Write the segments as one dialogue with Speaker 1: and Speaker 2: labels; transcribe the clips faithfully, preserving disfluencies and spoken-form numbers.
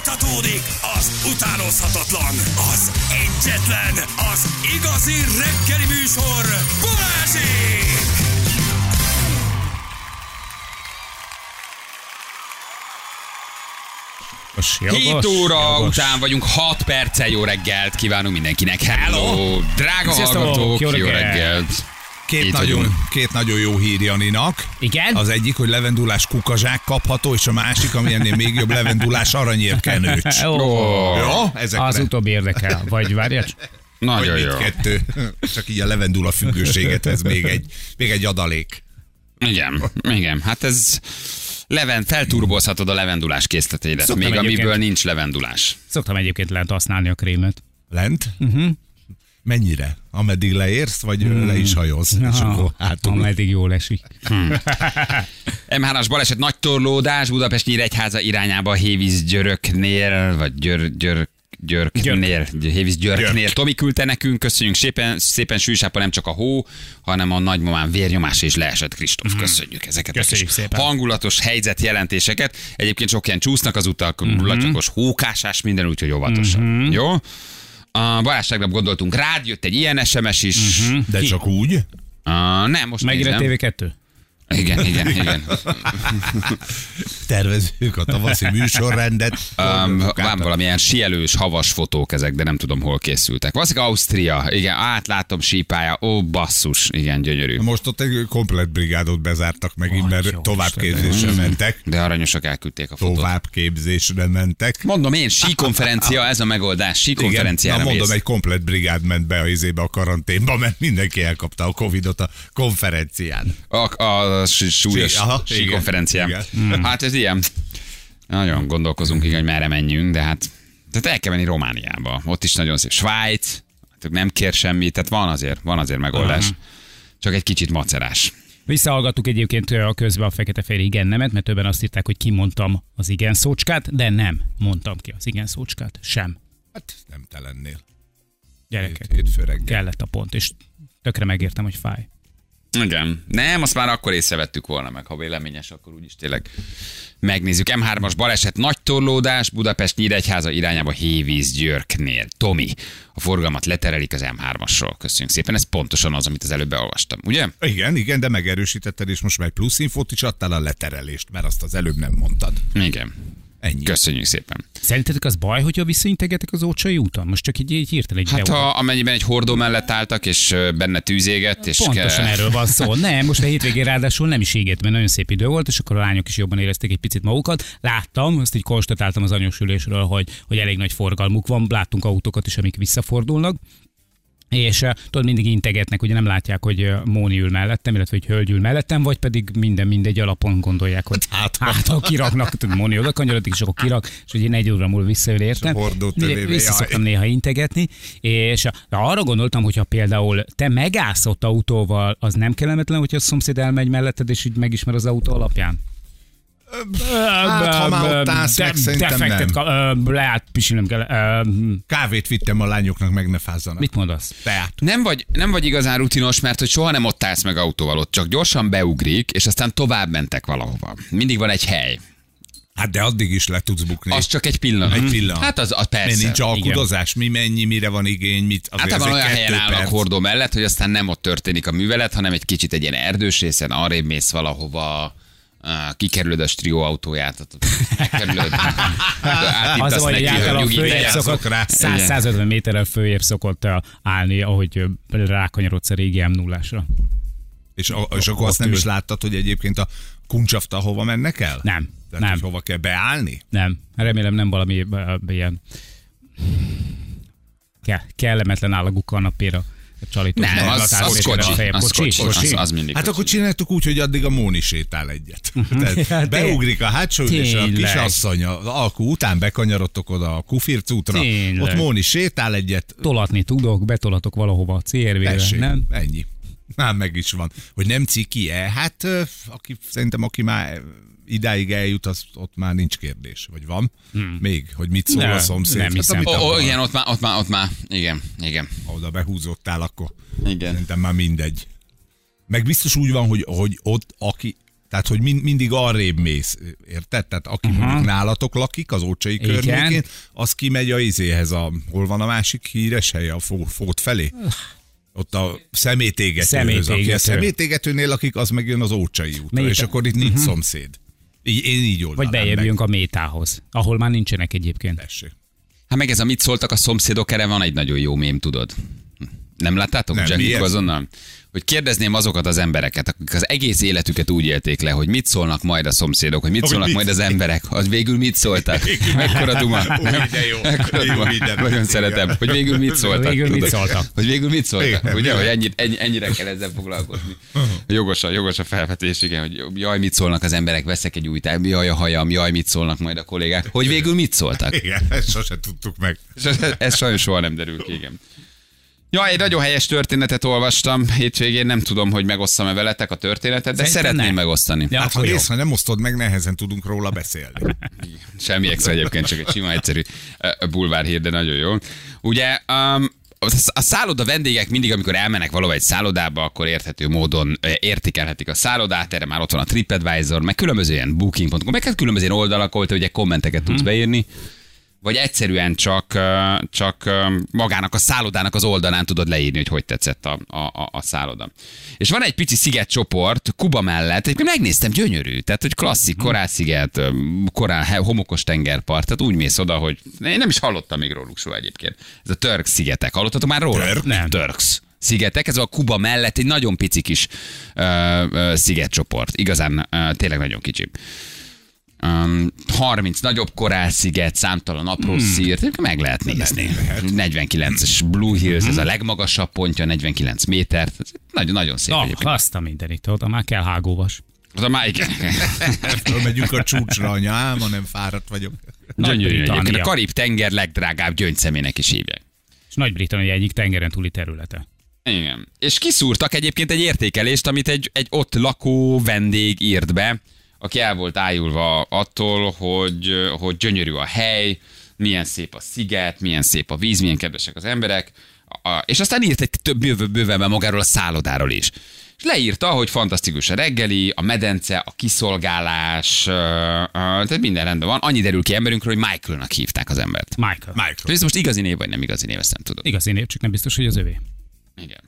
Speaker 1: Folytatódik az utánozhatatlan, az egyetlen, az igazi reggeli műsor, Balázsék!
Speaker 2: hét óra jogos. Után vagyunk, hat perccel jó reggelt kívánunk mindenkinek. Hello! Drága
Speaker 3: Sziasztok,
Speaker 2: hallgatók,
Speaker 3: jó
Speaker 2: jó
Speaker 3: reggelt!
Speaker 2: reggelt!
Speaker 4: Két nagyon, két nagyon jó hír Janinak.
Speaker 3: Igen?
Speaker 4: Az egyik, hogy levendulás kukazsák kapható, és a másik, ami ennél még jobb, levendulás aranyérkenőcs.
Speaker 2: Oh.
Speaker 4: Jó? Ezekre.
Speaker 3: Az utóbbi érdekel. Vagy várjál.
Speaker 2: Nagyon
Speaker 4: Vagy
Speaker 2: jó.
Speaker 4: mindkettő. Csak így a levendula függőséget, ez még egy, még egy adalék.
Speaker 2: Igen, igen, hát ez... Levend, felturbozhatod a levendulás készleteidet,
Speaker 3: Szoktam
Speaker 2: még
Speaker 3: egyébként.
Speaker 2: amiből nincs levendulás.
Speaker 3: Szoktam egyébként lent használni a krémet.
Speaker 4: Lent? Uh-huh. Mennyire? Ameddig leérsz, vagy hmm. le is hajóz? És akkor hátul.
Speaker 3: Ameddig jól esik.
Speaker 2: em hármas baleset, nagy torlódás, Budapest-Nyíregyháza irányába Hévíz Györöknél, vagy Györ, Györ, Györknél, Hévíz Györknél.
Speaker 4: Györk.
Speaker 2: Tomi küldte nekünk, köszönjük szépen, szépen sűsápa nem csak a hó, hanem a nagymamán vérnyomása is leesett, Kristóf. Köszönjük ezeket
Speaker 3: Köszönjük
Speaker 2: a kis
Speaker 3: szépen.
Speaker 2: hangulatos helyzetjelentéseket. Egyébként sok ilyen csúsznak az utak, uh-huh. latyogos hókásás, minden, úgyhogy óvatosan. Uh-huh. Jó? A barátságnap gondoltunk rád, jött egy ilyen es em es is.
Speaker 3: Uh-huh.
Speaker 4: De csak úgy?
Speaker 2: Uh, nem, most
Speaker 3: Megint a
Speaker 2: nézem.
Speaker 3: té vé kettő?
Speaker 2: Igen, igen, igen.
Speaker 4: Tervezzük a tavaszi műsorrendet.
Speaker 2: Um, van valamilyen sielős, havas fotók ezek, de nem tudom, hol készültek. Valószínűleg Ausztria, igen, átlátom sípája, ó, basszus, igen, gyönyörű.
Speaker 4: Most ott egy komplett brigádot bezártak megint, mert
Speaker 3: Atya
Speaker 4: továbbképzésre mentek.
Speaker 2: De aranyosak elküldték a fotót.
Speaker 4: Továbbképzésre mentek.
Speaker 2: Mondom én, síkonferencia, ez a megoldás,
Speaker 4: Igen,
Speaker 2: síkonferenciára
Speaker 4: na mondom,
Speaker 2: mész.
Speaker 4: egy komplett brigád ment be a izébe a karanténba, mert mindenki elkapta a Covidot a konferencián.
Speaker 2: A, a súlyos
Speaker 4: Sí, aha,
Speaker 2: síkonferencián.
Speaker 4: igen,
Speaker 2: Hmm. Hát ez ilyen. Nagyon gondolkozunk, igen, hogy merre menjünk, de hát tehát el kell menni Romániába. Ott is nagyon szép. Svájc, hát nem kér semmit, tehát van azért, van azért megoldás. Uh-huh. Csak egy kicsit macerás.
Speaker 3: Visszahallgattuk egyébként a közben a fekete-fehér igen nemet, mert többen azt írták, hogy kimondtam az igen szócskát, de nem mondtam ki az igen szócskát. Sem.
Speaker 4: Hát nem te lennél.
Speaker 3: Gyerekek,
Speaker 4: Hétfő reggel.
Speaker 3: kellett a pont, és tökre megértem, hogy fáj.
Speaker 2: Igen. Nem, azt már akkor észrevettük volna meg, ha véleményes, akkor úgyis tényleg megnézzük. em hármas baleset, nagy torlódás, Budapest-Nyíregyháza irányába Hévíz Györknél. Tomi, a forgalmat leterelik az em hármasról. Köszönjük szépen, ez pontosan az, amit az előbb beolvastam, ugye?
Speaker 4: Igen, igen, de megerősítetted, és most már egy plusz infót is adtál a leterelést, mert azt az előbb nem mondtad.
Speaker 2: Igen.
Speaker 4: Ennyi.
Speaker 2: Köszönjük szépen.
Speaker 3: Szerintetek az baj, hogyha visszaintegetek az Ócsai úton? Most csak így, így hirtelen egy
Speaker 2: Hát
Speaker 3: beugrom.
Speaker 2: ha amennyiben egy hordó mellett álltak, és ö, benne tűzégett, és
Speaker 3: Pontosan
Speaker 2: ke-
Speaker 3: erről van szó. Nem, most a hétvégén ráadásul nem is égett, mert nagyon szép idő volt, és akkor a lányok is jobban érezték egy picit magukat. Láttam, azt így konstatáltam az anyósülésről, hogy, hogy elég nagy forgalmuk van. Láttunk autókat is, amik visszafordulnak. És uh, tudod, mindig integetnek, ugye nem látják, hogy uh, Móni ül mellettem, illetve hogy hölgy ül mellettem, vagy pedig minden mindegy alapon gondolják, hogy
Speaker 4: Hát,
Speaker 3: hát ha kiraknak, tudod, Móni oda kanyarodik, és akkor kirak, és ugye egy óra múlva visszaül értem.
Speaker 4: És a hordó tövébe,
Speaker 3: Vissza
Speaker 4: jaj.
Speaker 3: szoktam néha integetni, és uh, de arra gondoltam, hogyha például te megállsz ott autóval, az nem kellemetlen, hogyha a szomszéd elmegy melletted, és így megismer az autó alapján?
Speaker 4: Hát, ha már ott állsz, meg szerintem nem.
Speaker 3: Leállt, pisilnem kell. Ö,
Speaker 4: Kávét vittem a lányoknak, meg ne fázzanak.
Speaker 3: Mit mondasz?
Speaker 4: Teát.
Speaker 2: Nem vagy, nem vagy igazán rutinos, mert hogy soha nem ott állsz meg autóval, ott csak gyorsan beugrik, és aztán tovább mentek valahova. Mindig van egy hely.
Speaker 4: Hát de addig is le tudsz bukni.
Speaker 2: Az csak egy pillanat.
Speaker 4: Egy pillanat.
Speaker 2: Hát az, az persze.
Speaker 4: Mert nincs
Speaker 2: Igen.
Speaker 4: alkudozás, mi mennyi, mire van igény, mit. azért
Speaker 2: Általában
Speaker 4: ez egy
Speaker 2: olyan
Speaker 4: kettő
Speaker 2: helyen állnak
Speaker 4: perc.
Speaker 2: hordó mellett, hogy aztán nem ott történik a művelet, hanem egy kicsit egy ilyen erdős részen, arrébb mész valahova, uh, kikerülöd a strió autóját, ott megkerülöd,
Speaker 3: Az a, hogy
Speaker 2: neki,
Speaker 3: általában
Speaker 2: nyugi
Speaker 3: följebb
Speaker 2: legyen.
Speaker 3: szokott,
Speaker 4: rá.
Speaker 3: száz-százötven méterrel följebb szokott uh, állni, ahogy uh, rákanyarodsz a régi em nullásra.
Speaker 4: És, a, és akkor azt nem is láttad, hogy egyébként a kuncsafta hova mennek el?
Speaker 3: Nem,
Speaker 4: Tehát,
Speaker 3: nem,
Speaker 4: hogy hova kell beállni?
Speaker 3: nem. Remélem nem valami uh, ilyen ke- kellemetlen állagú kanapéra. Csalítós
Speaker 2: Nem, az,
Speaker 3: száz
Speaker 2: az
Speaker 3: méterrel
Speaker 2: kocsi,
Speaker 3: feljebb.
Speaker 2: az kocsi, az, az mindig
Speaker 4: Hát
Speaker 2: kocsi.
Speaker 4: akkor csináltuk úgy, hogy addig a Móni sétál egyet. Tehát
Speaker 3: Hát
Speaker 4: beugrik a hátsó ülésre a
Speaker 3: tényleg.
Speaker 4: kisasszony, az alkú után bekanyarodtok oda a Kufirc útra,
Speaker 3: Tényleg.
Speaker 4: ott Móni sétál egyet,
Speaker 3: Tolatni tudok, betolatok valahova a cé er vé-re,
Speaker 4: tessék,
Speaker 3: nem?
Speaker 4: ennyi. Már meg is van. Hogy nem ciki-e? Hát ö, aki, szerintem aki már idáig eljut, az ott már nincs kérdés. Vagy van? Hmm. Még, hogy mit szól
Speaker 3: Ne,
Speaker 4: a szomszéd?
Speaker 3: nem
Speaker 4: Hát,
Speaker 3: hiszem.
Speaker 4: amit
Speaker 2: Ó, ó,
Speaker 4: akar.
Speaker 2: igen, ott már, ott már, ott már, igen, igen.
Speaker 4: Ha oda behúzottál, akkor
Speaker 2: Igen.
Speaker 4: szerintem már mindegy. Meg biztos úgy van, hogy, hogy ott, aki Tehát, hogy mind, mindig arrébb mész, érted? Tehát aki uh-huh. mondjuk nálatok lakik, az Ócsai
Speaker 3: Igen.
Speaker 4: környékén, az kimegy a izéhez, a, hol van a másik híres helye, a Fót felé? Ott a szemétégetőhöz. Aki a szemétégetőnél lakik, az megjön az Ócsai útra, Méta. És akkor itt nincs uh-huh. szomszéd. Így, én így oldanám.
Speaker 3: Vagy bejebb jönk a Métához, ahol már nincsenek egyébként.
Speaker 4: Tessék.
Speaker 2: Hát meg ez a mit szóltak a szomszédok, erre van egy nagyon jó mém, tudod. Nem láttátok? Zsengik azonnal? Hogy kérdezném azokat az embereket, akik az egész életüket úgy élték le, hogy mit szólnak majd a szomszédok, hogy mit hogy szólnak mit? majd az emberek, az végül mit szóltak. Mekkora duma. Mekkora duma. Nagyon szeretem, hogy végül mit szóltak.
Speaker 3: Végül mit szóltak.
Speaker 2: Hogy végül mit szóltak. Ugye, hogy ennyit, ennyi, ennyire kell ezzel foglalkozni. Jogos a, jogos a felvetés, igen, hogy jaj, mit szólnak az emberek, veszek egy új táj, jaj a hajam, jaj, mit szólnak majd a kollégák. Hogy végül mit szóltak.
Speaker 4: Igen, ezt sose tudtuk meg.
Speaker 2: Ez sajnos soha nem derül ki, igen. Ja, egy nagyon helyes történetet olvastam hétvégén, nem tudom, hogy megosszam-e veletek a történetet, de Szerintem szeretném nem. megosztani.
Speaker 4: Ja, hát ha rész, ha nem osztod meg, nehezen tudunk róla beszélni.
Speaker 2: Semmi extra egyébként, csak egy sima, egyszerű bulvárhír, de nagyon jó. Ugye um, a szálloda vendégek mindig, amikor elmennek valahol egy szállodába, akkor érthető módon értékelhetik a szállodát, erre már ott van a TripAdvisor, meg különböző ilyen booking pont com, meg hát különböző oldalak, ahol te ugye kommenteket tudsz beírni. Vagy egyszerűen csak, csak magának a szállodának az oldalán tudod leírni, hogy hogy tetszett a, a, a szálloda. És van egy pici szigetcsoport Kuba mellett, egyébként megnéztem, gyönyörű, tehát hogy klasszik korálsziget, korál, homokos tengerpart, tehát úgy mész oda, hogy én nem is hallottam még róluk soha egyébként. Ez a Turks szigetek, hallottatok már róla?
Speaker 4: Turk?
Speaker 2: Nem. Turks szigetek, ez a Kuba mellett egy nagyon pici kis uh, uh, szigetcsoport, igazán uh, tényleg nagyon kicsi. Um, harminc nagyobb korálsziget, számtalan apró hmm. szírt, meg lehet nézni. Lehet. negyvenkilences Blue Hills, hmm. ez a legmagasabb pontja, negyvenkilenc méter. Nagyon, nagyon szép
Speaker 3: oh,
Speaker 2: egyébként.
Speaker 3: Azt a mindenit, oda már kell hágóvas.
Speaker 2: Oda már igen.
Speaker 4: Fölmegyünk a csúcsra, anya, álma, nem fáradt vagyok.
Speaker 2: Gyönyörű egyébként. A Karib-tenger legdrágább gyöngyszemének is hívják.
Speaker 3: És Nagy-Britannia egyik tengeren túli területe.
Speaker 2: Igen. És kiszúrtak egyébként egy értékelést, amit egy, egy ott lakó vendég írt be, aki el volt ájulva attól, hogy, hogy gyönyörű a hely, milyen szép a sziget, milyen szép a víz, milyen kedvesek az emberek, és aztán írt egy több bőven magáról a szállodáról is. És leírta, hogy fantasztikus a reggeli, a medence, a kiszolgálás, tehát minden rendben van. Annyi derül ki emberünkről, hogy Michaelnak hívták az embert.
Speaker 3: Michael.
Speaker 2: Michael. Ez most igazi név, vagy nem igazi név, ezt nem tudom.
Speaker 3: Igazi név, csak nem biztos, hogy az övé.
Speaker 2: Igen.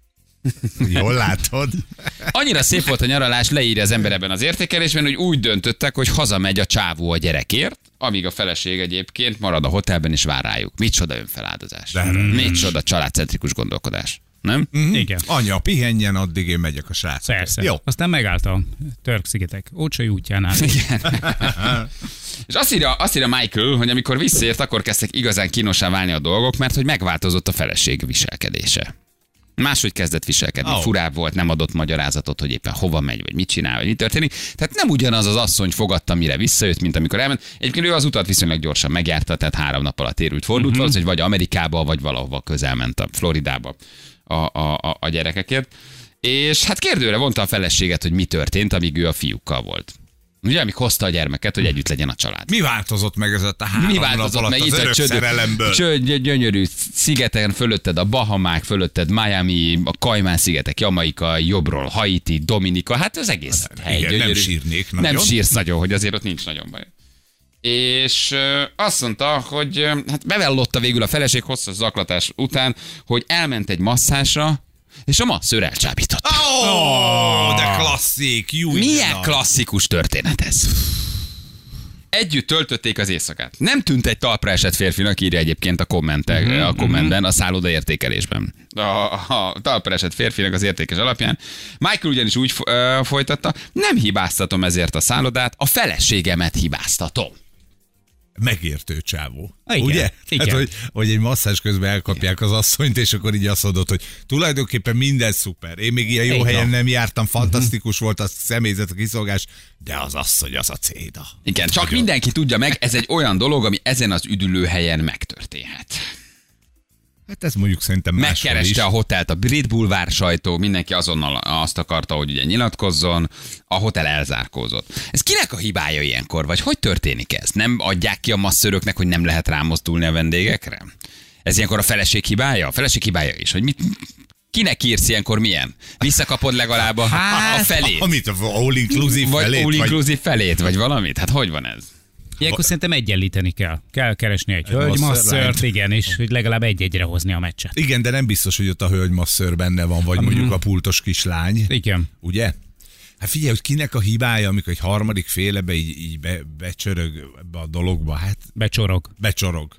Speaker 4: Jól látod.
Speaker 2: Annyira szép volt a nyaralás, leírja az ember ebben az értékelésben, hogy úgy döntöttek, hogy hazamegy a csávó a gyerekért, amíg a feleség egyébként marad a hotelben és vár rájuk. Micsoda önfeláldozás. Micsoda családcentrikus gondolkodás. Nem?
Speaker 3: Mm-hmm. Igen.
Speaker 4: Anya, pihenjen, addig én megyek a srác.
Speaker 3: Persze. Jó. Aztán megállt a Török-szigetek Ócsai útjánál.
Speaker 2: Igen. És azt írja, azt írja Michael, hogy amikor visszaért, akkor kezdtek igazán kínosan válni a dolgok, mert hogy megváltozott a feleség viselkedése. Máshogy kezdett viselkedni, oh. furább volt, nem adott magyarázatot, hogy éppen hova megy, vagy mit csinál, vagy mi történik. Tehát nem ugyanaz az asszony fogadta, mire visszajött, mint amikor elment. Egyébként ő az utat viszonylag gyorsan megjárta, tehát három nap alatt érült fordult, uh-huh. hogy vagy Amerikába, vagy valahova közel ment a Floridába a, a, a, a gyerekekért. És hát kérdőre vonta a feleséget, hogy mi történt, amíg ő a fiúkkal volt. Ugye, amíg hozta a gyermeket, hogy együtt legyen a család.
Speaker 4: Mi változott meg ez a három
Speaker 2: Mi változott
Speaker 4: nap alatt
Speaker 2: meg
Speaker 4: az örök szerelemből?
Speaker 2: Csöd, gyönyörű szigeten fölötted a Bahamák, fölötted Miami, a Kajmán-szigetek, Jamaika, jobbról Haiti, Dominika, hát az egész
Speaker 4: hát,
Speaker 2: hely
Speaker 4: igen,
Speaker 2: gyönyörű.
Speaker 4: Nem sírnék nagyon.
Speaker 2: Nem sírsz nagyon, hogy azért ott nincs nagyon baj. És ö, azt mondta, hogy ö, hát bevallotta végül a feleség hosszas zaklatás után, hogy elment egy masszásra, és a masszőr elcsábított.
Speaker 4: Ó, oh, de klasszik! Jú,
Speaker 2: milyen klasszikus történet ez? Együtt töltötték az éjszakát. Nem tűnt egy talpra esett férfinak, írja egyébként a, kommentek, mm-hmm. a kommentben, a szálloda értékelésben. A, a talpra esett férfinak az értékes alapján. Michael ugyanis úgy folytatta, nem hibáztatom ezért a szállodát, a feleségemet hibáztatom.
Speaker 4: Megértő csávó.
Speaker 3: Igen,
Speaker 4: ugye?
Speaker 3: igen.
Speaker 4: Hát, hogy, hogy egy masszázs közben elkapják az asszonyt, és akkor így azt mondod, hogy tulajdonképpen minden szuper. Én még ilyen jó
Speaker 3: igen.
Speaker 4: helyen nem jártam, fantasztikus volt a személyzet, a kiszolgás, de az asszony az a céda.
Speaker 2: Igen, csak nagyon. Mindenki tudja meg, ez egy olyan dolog, ami ezen az üdülőhelyen megtörténhet.
Speaker 4: Hát ez mondjuk szerintem máshol is.
Speaker 2: Megkereste a hotelt a Brit Bulvár sajtó, mindenki azonnal azt akarta, hogy ugye nyilatkozzon, a hotel elzárkózott. Ez kinek a hibája ilyenkor, vagy hogy történik ez? Nem adják ki a masszöröknek, hogy nem lehet rámozdulni a vendégekre? Ez ilyenkor a feleség hibája? A feleség hibája is, hogy mit... Kinek írsz ilyenkor milyen? Visszakapod legalább a, hát, a felét?
Speaker 4: Amit a all inclusive
Speaker 2: vagy
Speaker 4: felét?
Speaker 2: All inclusive felét, vagy valamit? Hát hogy van ez?
Speaker 3: Ilyenkor szerintem egyenlíteni kell. Kell keresni egy hölgymasszört, igen, és hogy legalább egy-egyre hozni a meccset.
Speaker 4: Igen, de nem biztos, hogy ott a hölgymasször benne van, vagy mondjuk a pultos kislány.
Speaker 3: Igen.
Speaker 4: Ugye? Hát figyelj, hogy kinek a hibája, amikor egy harmadik félebe így, így be, becsörög ebbe a dologba, hát...
Speaker 3: Becsorog.
Speaker 4: Becsorog.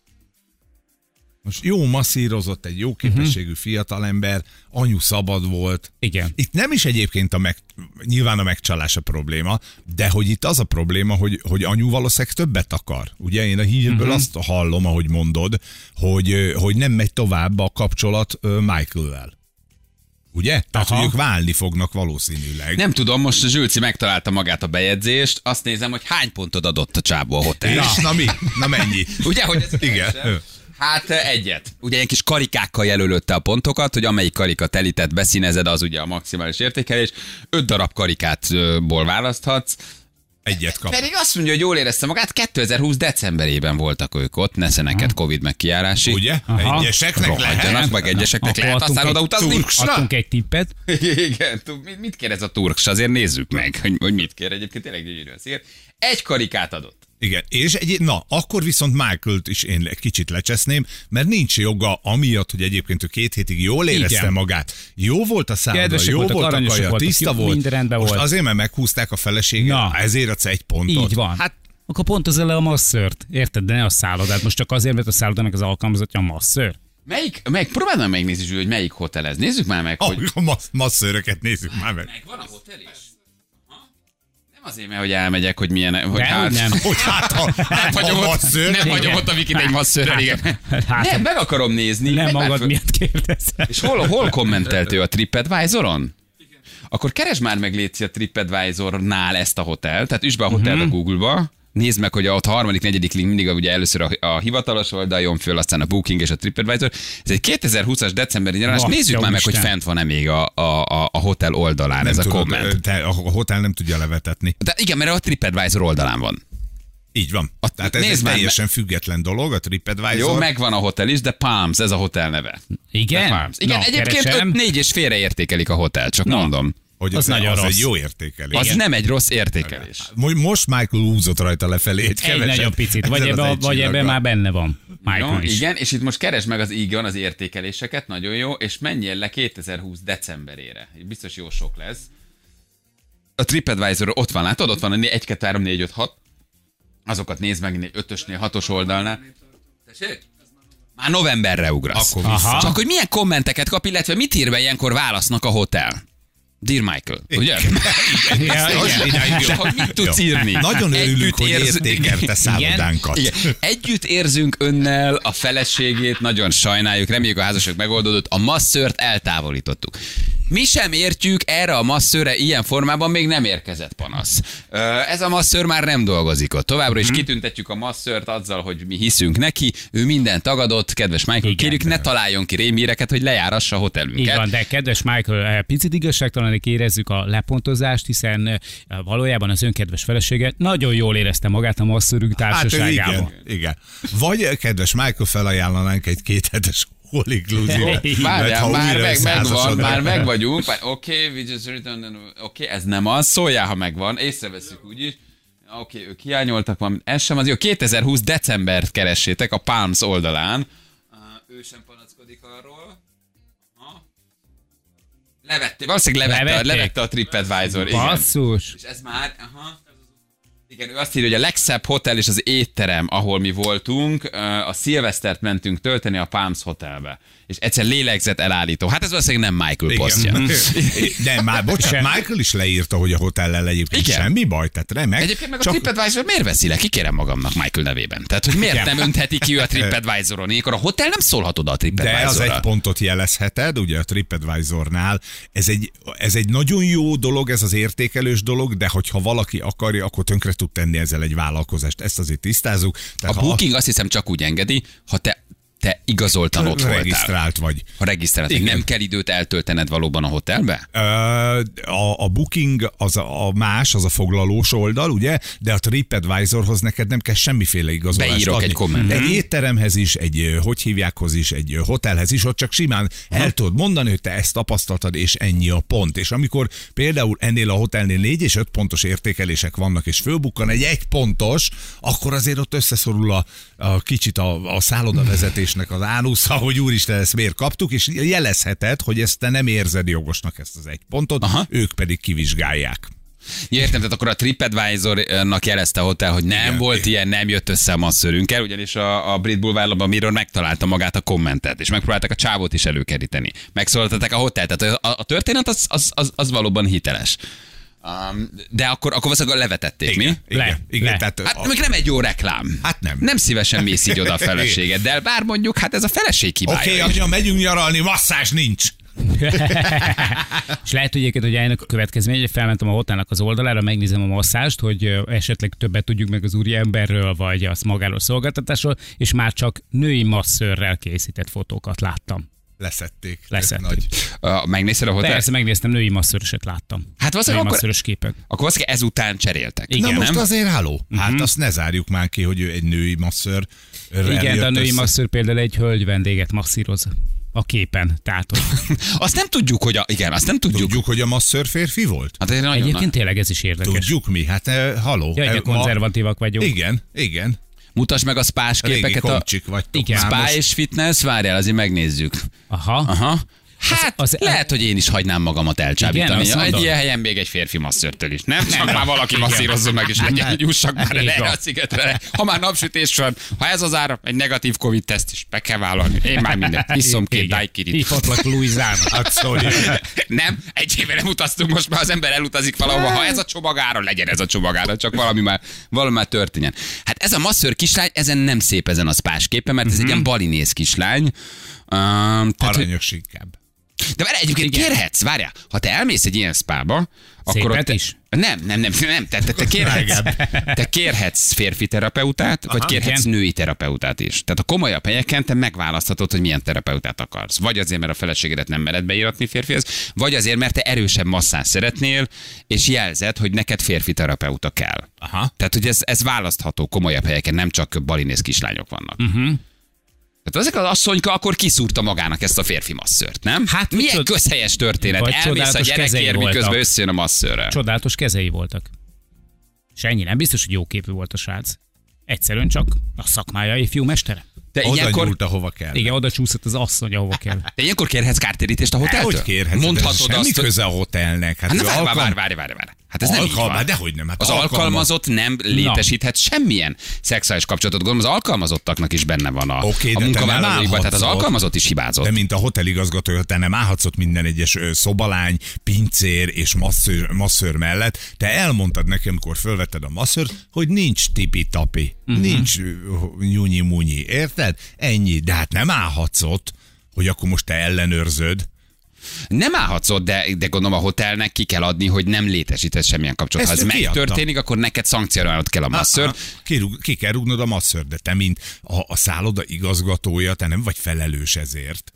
Speaker 4: Most jó masszírozott, egy jó képességű uh-huh. fiatalember, anyu szabad volt.
Speaker 3: Igen.
Speaker 4: Itt nem is egyébként a meg, nyilván a megcsalás a probléma, de hogy itt az a probléma, hogy, hogy anyu valószínűleg többet akar. Ugye én a hírből uh-huh. azt hallom, ahogy mondod, hogy, hogy nem megy tovább a kapcsolat Michael-lel. Ugye? Tehát, Aha. hogy ők válni fognak valószínűleg.
Speaker 2: Nem tudom, most a Zsülci megtalálta magát a bejegyzést, azt nézem, hogy hány pontot adott a csábó a hotel.
Speaker 4: Na, na mi? Na mennyi?
Speaker 2: Ugye, hogy ez
Speaker 4: igen.
Speaker 2: Hát egyet. Ugye egy kis karikákkal jelölötte a pontokat, hogy amelyik karika telített beszínezed, az ugye a maximális értékelés. Öt darab karikátból választhatsz.
Speaker 4: Egyet kap.
Speaker 2: Pedig azt mondja, hogy jól érezte magát, kétezer-húsz decemberében voltak ők ott, nesze neked Covid megkijárási.
Speaker 4: Ugye? Aha. Egyeseknek lehet.
Speaker 2: Meg egyeseknek lehet aztán oda utazni.
Speaker 3: Adtunk egy tippet.
Speaker 2: Igen, mit kér ez a turks? Azért nézzük meg, hogy, hogy mit kér. Egyébként tényleg gyönyörű a szír. Egy karikát adott.
Speaker 4: Igen, és egy, na, akkor viszont Michael-t is én egy kicsit lecseszném, mert nincs joga amiatt, hogy egyébként ő két hétig jól érezte Igen. magát. Jó volt a szálloda, jó voltak, volt a kaja, tiszta jó, volt. Most volt. Azért, mert meghúzták a feleséget, na, ezért adsz egy pontot.
Speaker 3: Így van. Hát, akkor pontozz le a masszört, érted? De ne a szállodát. Most csak azért, mert a szállodának az alkalmazottja a masször.
Speaker 2: Melyik, melyik, próbáld már megnézni, hogy melyik hotel ez. Nézzük már meg,
Speaker 4: oh,
Speaker 2: hogy...
Speaker 4: A massz, masszöröket nézzük már meg.
Speaker 2: Megvan a hotel is? Azért, mert hogy elmegyek, hogy milyen... Hogy
Speaker 3: de,
Speaker 2: hát,
Speaker 3: nem.
Speaker 4: Hogy hát a,
Speaker 2: nem hagyom ott, nem hagyom ott a Vikit egy masszörrel, igen. Hát, nem, meg akarom nézni.
Speaker 3: Nem
Speaker 2: meg
Speaker 3: magad meg... miatt kérdezel.
Speaker 2: És hol, hol kommentelt ő a TripAdvisoron? Akkor keresd már meg, Léci, a TripAdvisornál ezt a hotel, tehát üsd be a hotelt uh-huh. a Google-ba, nézd meg, hogy ott a harmadik, negyedik link mindig ugye először a, a hivatalos oldal jön föl, aztán a Booking és a TripAdvisor. Ez egy kétezer-húszas decemberi nyaralás. Nézzük már meg, Isten. hogy fent van-e még a, a, a hotel oldalán nem ez tudod, a komment.
Speaker 4: Te, a hotel nem tudja levetetni.
Speaker 2: De igen, mert a TripAdvisor oldalán van.
Speaker 4: Így van. A, Tehát ez egy teljesen me- független dolog, a TripAdvisor.
Speaker 2: Jó, megvan a hotel is, de Palms, ez a hotel neve.
Speaker 3: Igen?
Speaker 2: Igen,
Speaker 3: no,
Speaker 2: egyébként öt négy és félreértékelik a hotel, csak no. mondom.
Speaker 4: Hogy az, az, nagyon az rossz. Egy jó értékelés.
Speaker 2: Az igen. nem egy rossz értékelés.
Speaker 4: Most Michael húzott rajta lefelé. Egy,
Speaker 3: egy nagyon picit, vagy ebben ebbe már benne van. Michael
Speaker 2: jó,
Speaker 3: is.
Speaker 2: Igen, és itt most keresd meg az igen az értékeléseket, nagyon jó, és menjél le kétezer-húsz decemberére. Biztos jó sok lesz. A TripAdvisor ott van, látod? Ott van a egy, kettő, három, négy, öt, hat. Azokat nézd meg ötösnél, hatos oldalnál. Tessék? Már novemberre ugrasz. Csak hogy milyen kommenteket kap, illetve mit ír be ilyenkor válasznak a hotel. Dear Michael, ugye? Hogy mit tudsz írni?
Speaker 4: Nagyon örülünk, hogy értékelte szállodánkat.
Speaker 2: Együtt érzünk önnel a feleségét, nagyon sajnáljuk, reméljük a házasság megoldódott, a masszört eltávolítottuk. Mi sem értjük, erre a masszőre ilyen formában még nem érkezett panasz. Ez a masszőr már nem dolgozik ott. Továbbra is kitüntetjük a masszőrt azzal, hogy mi hiszünk neki, ő minden tagadott, kedves Michael, igen, kérjük, ne találjon ki rémíreket, hogy lejárassa a hotelünket.
Speaker 3: Így van, de kedves Michael, picit igazságtalanik érezzük a lepontozást, hiszen valójában az önkedves felesége nagyon jól érezte magát a masszőrünk társaságában.
Speaker 4: Hát, igen, igen. Vagy kedves Michael, felajánlanánk egy kéthetes all inclusive.
Speaker 2: Várjál, már meg, megvan, már meg vagyunk. Oké, okay, oké, okay, ez nem az, szóljál, ha megvan, észreveszünk úgyis. Oké, okay, ők hiányoltak valamit, ez sem az jó. kétezer-húsz decembert keressétek a Palms oldalán. Uh, ő sem panaszkodik arról. Aha. Levette, valószínűleg levette, levette a TripAdvisor.
Speaker 3: Basszus.
Speaker 2: És ez már, aha. Igen, ő azt írja, hogy a legszebb hotel és az étterem, ahol mi voltunk, a szilvesztert mentünk tölteni a Palms Hotelbe. És egyszer lélegzett elállító. Hát ez valószínűleg nem Michael posztja.
Speaker 4: De már, bocsánat, Michael is leírta, hogy a hotellel egyébként igen. semmi baj, tehát remek.
Speaker 2: Egyébként meg csak... a TripAdvisor miért veszi le? Kikérem magamnak Michael nevében. Tehát, hogy miért nem öntheti ki ő a TripAdvisoron? Ilyenkor a hotel nem szólhat oda a TripAdvisorra.
Speaker 4: De az egy pontot jelezheted, ugye a TripAdvisornál. Ez egy, ez egy nagyon jó dolog, ez az értékelős dolog, de hogyha valaki akarja, akkor tönkre tud tenni ezzel egy vállalkozást. Ezt azért tisztázzuk.
Speaker 2: Tehát, a Booking ha... azt hiszem csak úgy engedi, ha te te igazoltan ott voltál.
Speaker 4: Regisztrált vagy.
Speaker 2: Ha regisztrált vagy. Nem kell időt eltöltened valóban a hotelbe?
Speaker 4: A, a booking az a, a más, az a foglalós oldal, ugye? De a TripAdvisorhoz neked nem kell semmiféle igazolást
Speaker 2: Beírok
Speaker 4: adni.
Speaker 2: egy kommentet.
Speaker 4: Egy étteremhez is, egy hogy hívjákhoz is, egy hotelhez is, ott csak simán el tudod mondani, hogy te ezt tapasztaltad, és ennyi a pont. És amikor például ennél a hotelnél négy és öt pontos értékelések vannak, és fölbukkan egy egy pontos, akkor azért ott összeszorul a, a kicsit a, a szállodavezetésnek az ánusza, hogy úristen, ezt miért kaptuk, és jelezheted, hogy ezt te nem érzed jogosnak, ezt az egy pontot, Aha. ők pedig kivizsgálják.
Speaker 2: Ja, értem, tehát akkor a TripAdvisor-nak jelezte a hotel, hogy nem igen, volt igen. ilyen, nem jött össze a masszörünkkel, ugyanis a, a Brit Boulevardban Mirror megtalálta magát a kommentet, és megpróbálták a csávót is előkeríteni. Megszólaltatták a hotel, tehát a, a történet az, az, az, az valóban hiteles. Um, de akkor, akkor valószínűleg levetették,
Speaker 4: igen,
Speaker 2: mi?
Speaker 4: Igen,
Speaker 3: le,
Speaker 4: igen,
Speaker 3: le.
Speaker 4: Tehát,
Speaker 2: hát
Speaker 4: a...
Speaker 2: még nem egy jó reklám.
Speaker 4: Hát nem.
Speaker 2: Nem szívesen mész így oda a feleségeddel, bár mondjuk, hát ez a feleség hibája.
Speaker 4: Oké, okay, anya, megyünk nyaralni, masszázs nincs.
Speaker 3: És lehet, hogy egyébként, hogy ennek a következmény, hogy felmentem a hotelnak az oldalára, megnézem a masszást, hogy esetleg többet tudjuk meg az úriemberről, vagy az magáról szolgáltatásról, és már csak női masszörrel készített fotókat láttam.
Speaker 4: Leszették.
Speaker 3: Leszették.
Speaker 4: Nagy.
Speaker 2: Uh, megnézted a hotel?
Speaker 3: Persze, megnéztem, női masszöröset láttam.
Speaker 2: Hát valószínűleg akkor,
Speaker 3: képek.
Speaker 2: akkor valószínűleg ezután cseréltek.
Speaker 3: Igen,
Speaker 4: Na most
Speaker 2: nem?
Speaker 4: azért háló. Hát uh-huh. azt ne zárjuk már ki, hogy ő egy női masször.
Speaker 3: Igen, de a női össze. masször például egy hölgy vendéget masszíroz a képen. Tehát, hogy...
Speaker 2: azt nem tudjuk, hogy a... Igen, azt nem tudjuk.
Speaker 4: Tudjuk, hogy a masször férfi volt?
Speaker 2: Hát
Speaker 3: egyébként nagy... tényleg ez is érdekes.
Speaker 4: Tudjuk mi, hát eh, haló.
Speaker 3: Ja,
Speaker 4: eh,
Speaker 3: konzervatívak vagyunk.
Speaker 4: Igen, igen.
Speaker 2: Mutasd meg a spás képeket. A
Speaker 3: igen.
Speaker 2: Spa most... és fitness, várjál, azért megnézzük.
Speaker 3: Aha.
Speaker 2: Aha. Hát az, az, lehet, hogy én is hagynám magamat elcsábítani. Igen, egy ilyen helyen még egy férfi masszörtől is. Nem? Csak már valaki masszírozzon meg, és legyen, jussak már el erre a szigetre. Ha már napsütés van, ha ez az ára, egy negatív Covid-teszt is be kell vállalni. Én már mindent. Iszom két daiquirit.
Speaker 3: Hívhatlak Louisának.
Speaker 2: Nem, egy éve nem utaztunk, most már az ember elutazik valahova. Ha ez a csomagára, legyen ez a csomagára, csak valami már, valami már történjen. Hát ez a masször kislány, ezen nem szép ezen a spás képen, mert ez egy ilyen balinész kislány. Um,
Speaker 4: Aranyos inkább.
Speaker 2: De várj, egyébként igen. kérhetsz, várjál, ha te elmész egy ilyen spába, akkor ott te,
Speaker 3: is?
Speaker 2: Nem, nem, nem, nem, te, te, te, kérhetsz, te kérhetsz férfi terapeutát, Aha, vagy kérhetsz igen. női terapeutát is. Tehát a komolyabb helyeken te megválaszthatod, hogy milyen terapeutát akarsz. Vagy azért, mert a feleségedet nem mered beíratni férfihez, vagy azért, mert te erősebb masszát szeretnél, és jelzed, hogy neked férfi terapeuta kell.
Speaker 4: Aha.
Speaker 2: Tehát, hogy ez, ez választható komolyabb helyeken, nem csak balinész kislányok vannak.
Speaker 3: Uh-huh.
Speaker 2: Tehát ezek az asszonyka akkor kiszúrta magának ezt a férfi masszört, nem? Hát milyen csod... közhelyes történet. Elmész a gyerekért, miközben összejön a masszörrel.
Speaker 3: Csodálatos kezei voltak. És ennyi, nem biztos, hogy jó képű volt a srác. Egyszerűen csak a szakmája ifjú mestere.
Speaker 2: De
Speaker 4: oda
Speaker 2: ilyenkor...
Speaker 4: nyúlt, ahova kell.
Speaker 3: Igen, oda csúszott az asszony, ahova kell.
Speaker 2: De ilyenkor kérhetsz kártérítést a hoteltől?
Speaker 4: Hogy kérhetsz?
Speaker 2: Mondhatod
Speaker 4: semmi
Speaker 2: azt,
Speaker 4: köze a hotelnek. Hát,
Speaker 2: hát
Speaker 4: várj,
Speaker 2: alkalm... várj, várj, várj, várj. Hát ez
Speaker 4: Alkalma,
Speaker 2: nem így van.
Speaker 4: Dehogy nem. Hát
Speaker 2: az alkalmaz... alkalmazott nem létesíthet Na. semmilyen szexuális kapcsolatot. Gondolom, az alkalmazottaknak is benne van a,
Speaker 4: okay,
Speaker 2: a munkavállalóikban. Tehát az alkalmazott is hibázott.
Speaker 4: De mint a hoteligazgatója, te nem állhatsz ott minden egyes szobalány, pincér és masszőr, masszőr mellett. Te elmondtad nekem, amikor fölvetted a masszőrt, hogy nincs tipi-tapi, uh-huh. nincs nyunyi-munyi. Érted? Ennyi. De hát nem állhatsz ott, hogy akkor most te ellenőrzöd.
Speaker 2: Nem állhatsz ott, de, de gondolom a hotelnek ki kell adni, hogy nem létesítesz semmilyen kapcsolatot. Ha ez megtörténik, akkor neked szankcionálnod kell a masszört.
Speaker 4: Ki, ki kell rúgnod a masszört, de te, mint a, a szálloda igazgatója, te nem vagy felelős ezért.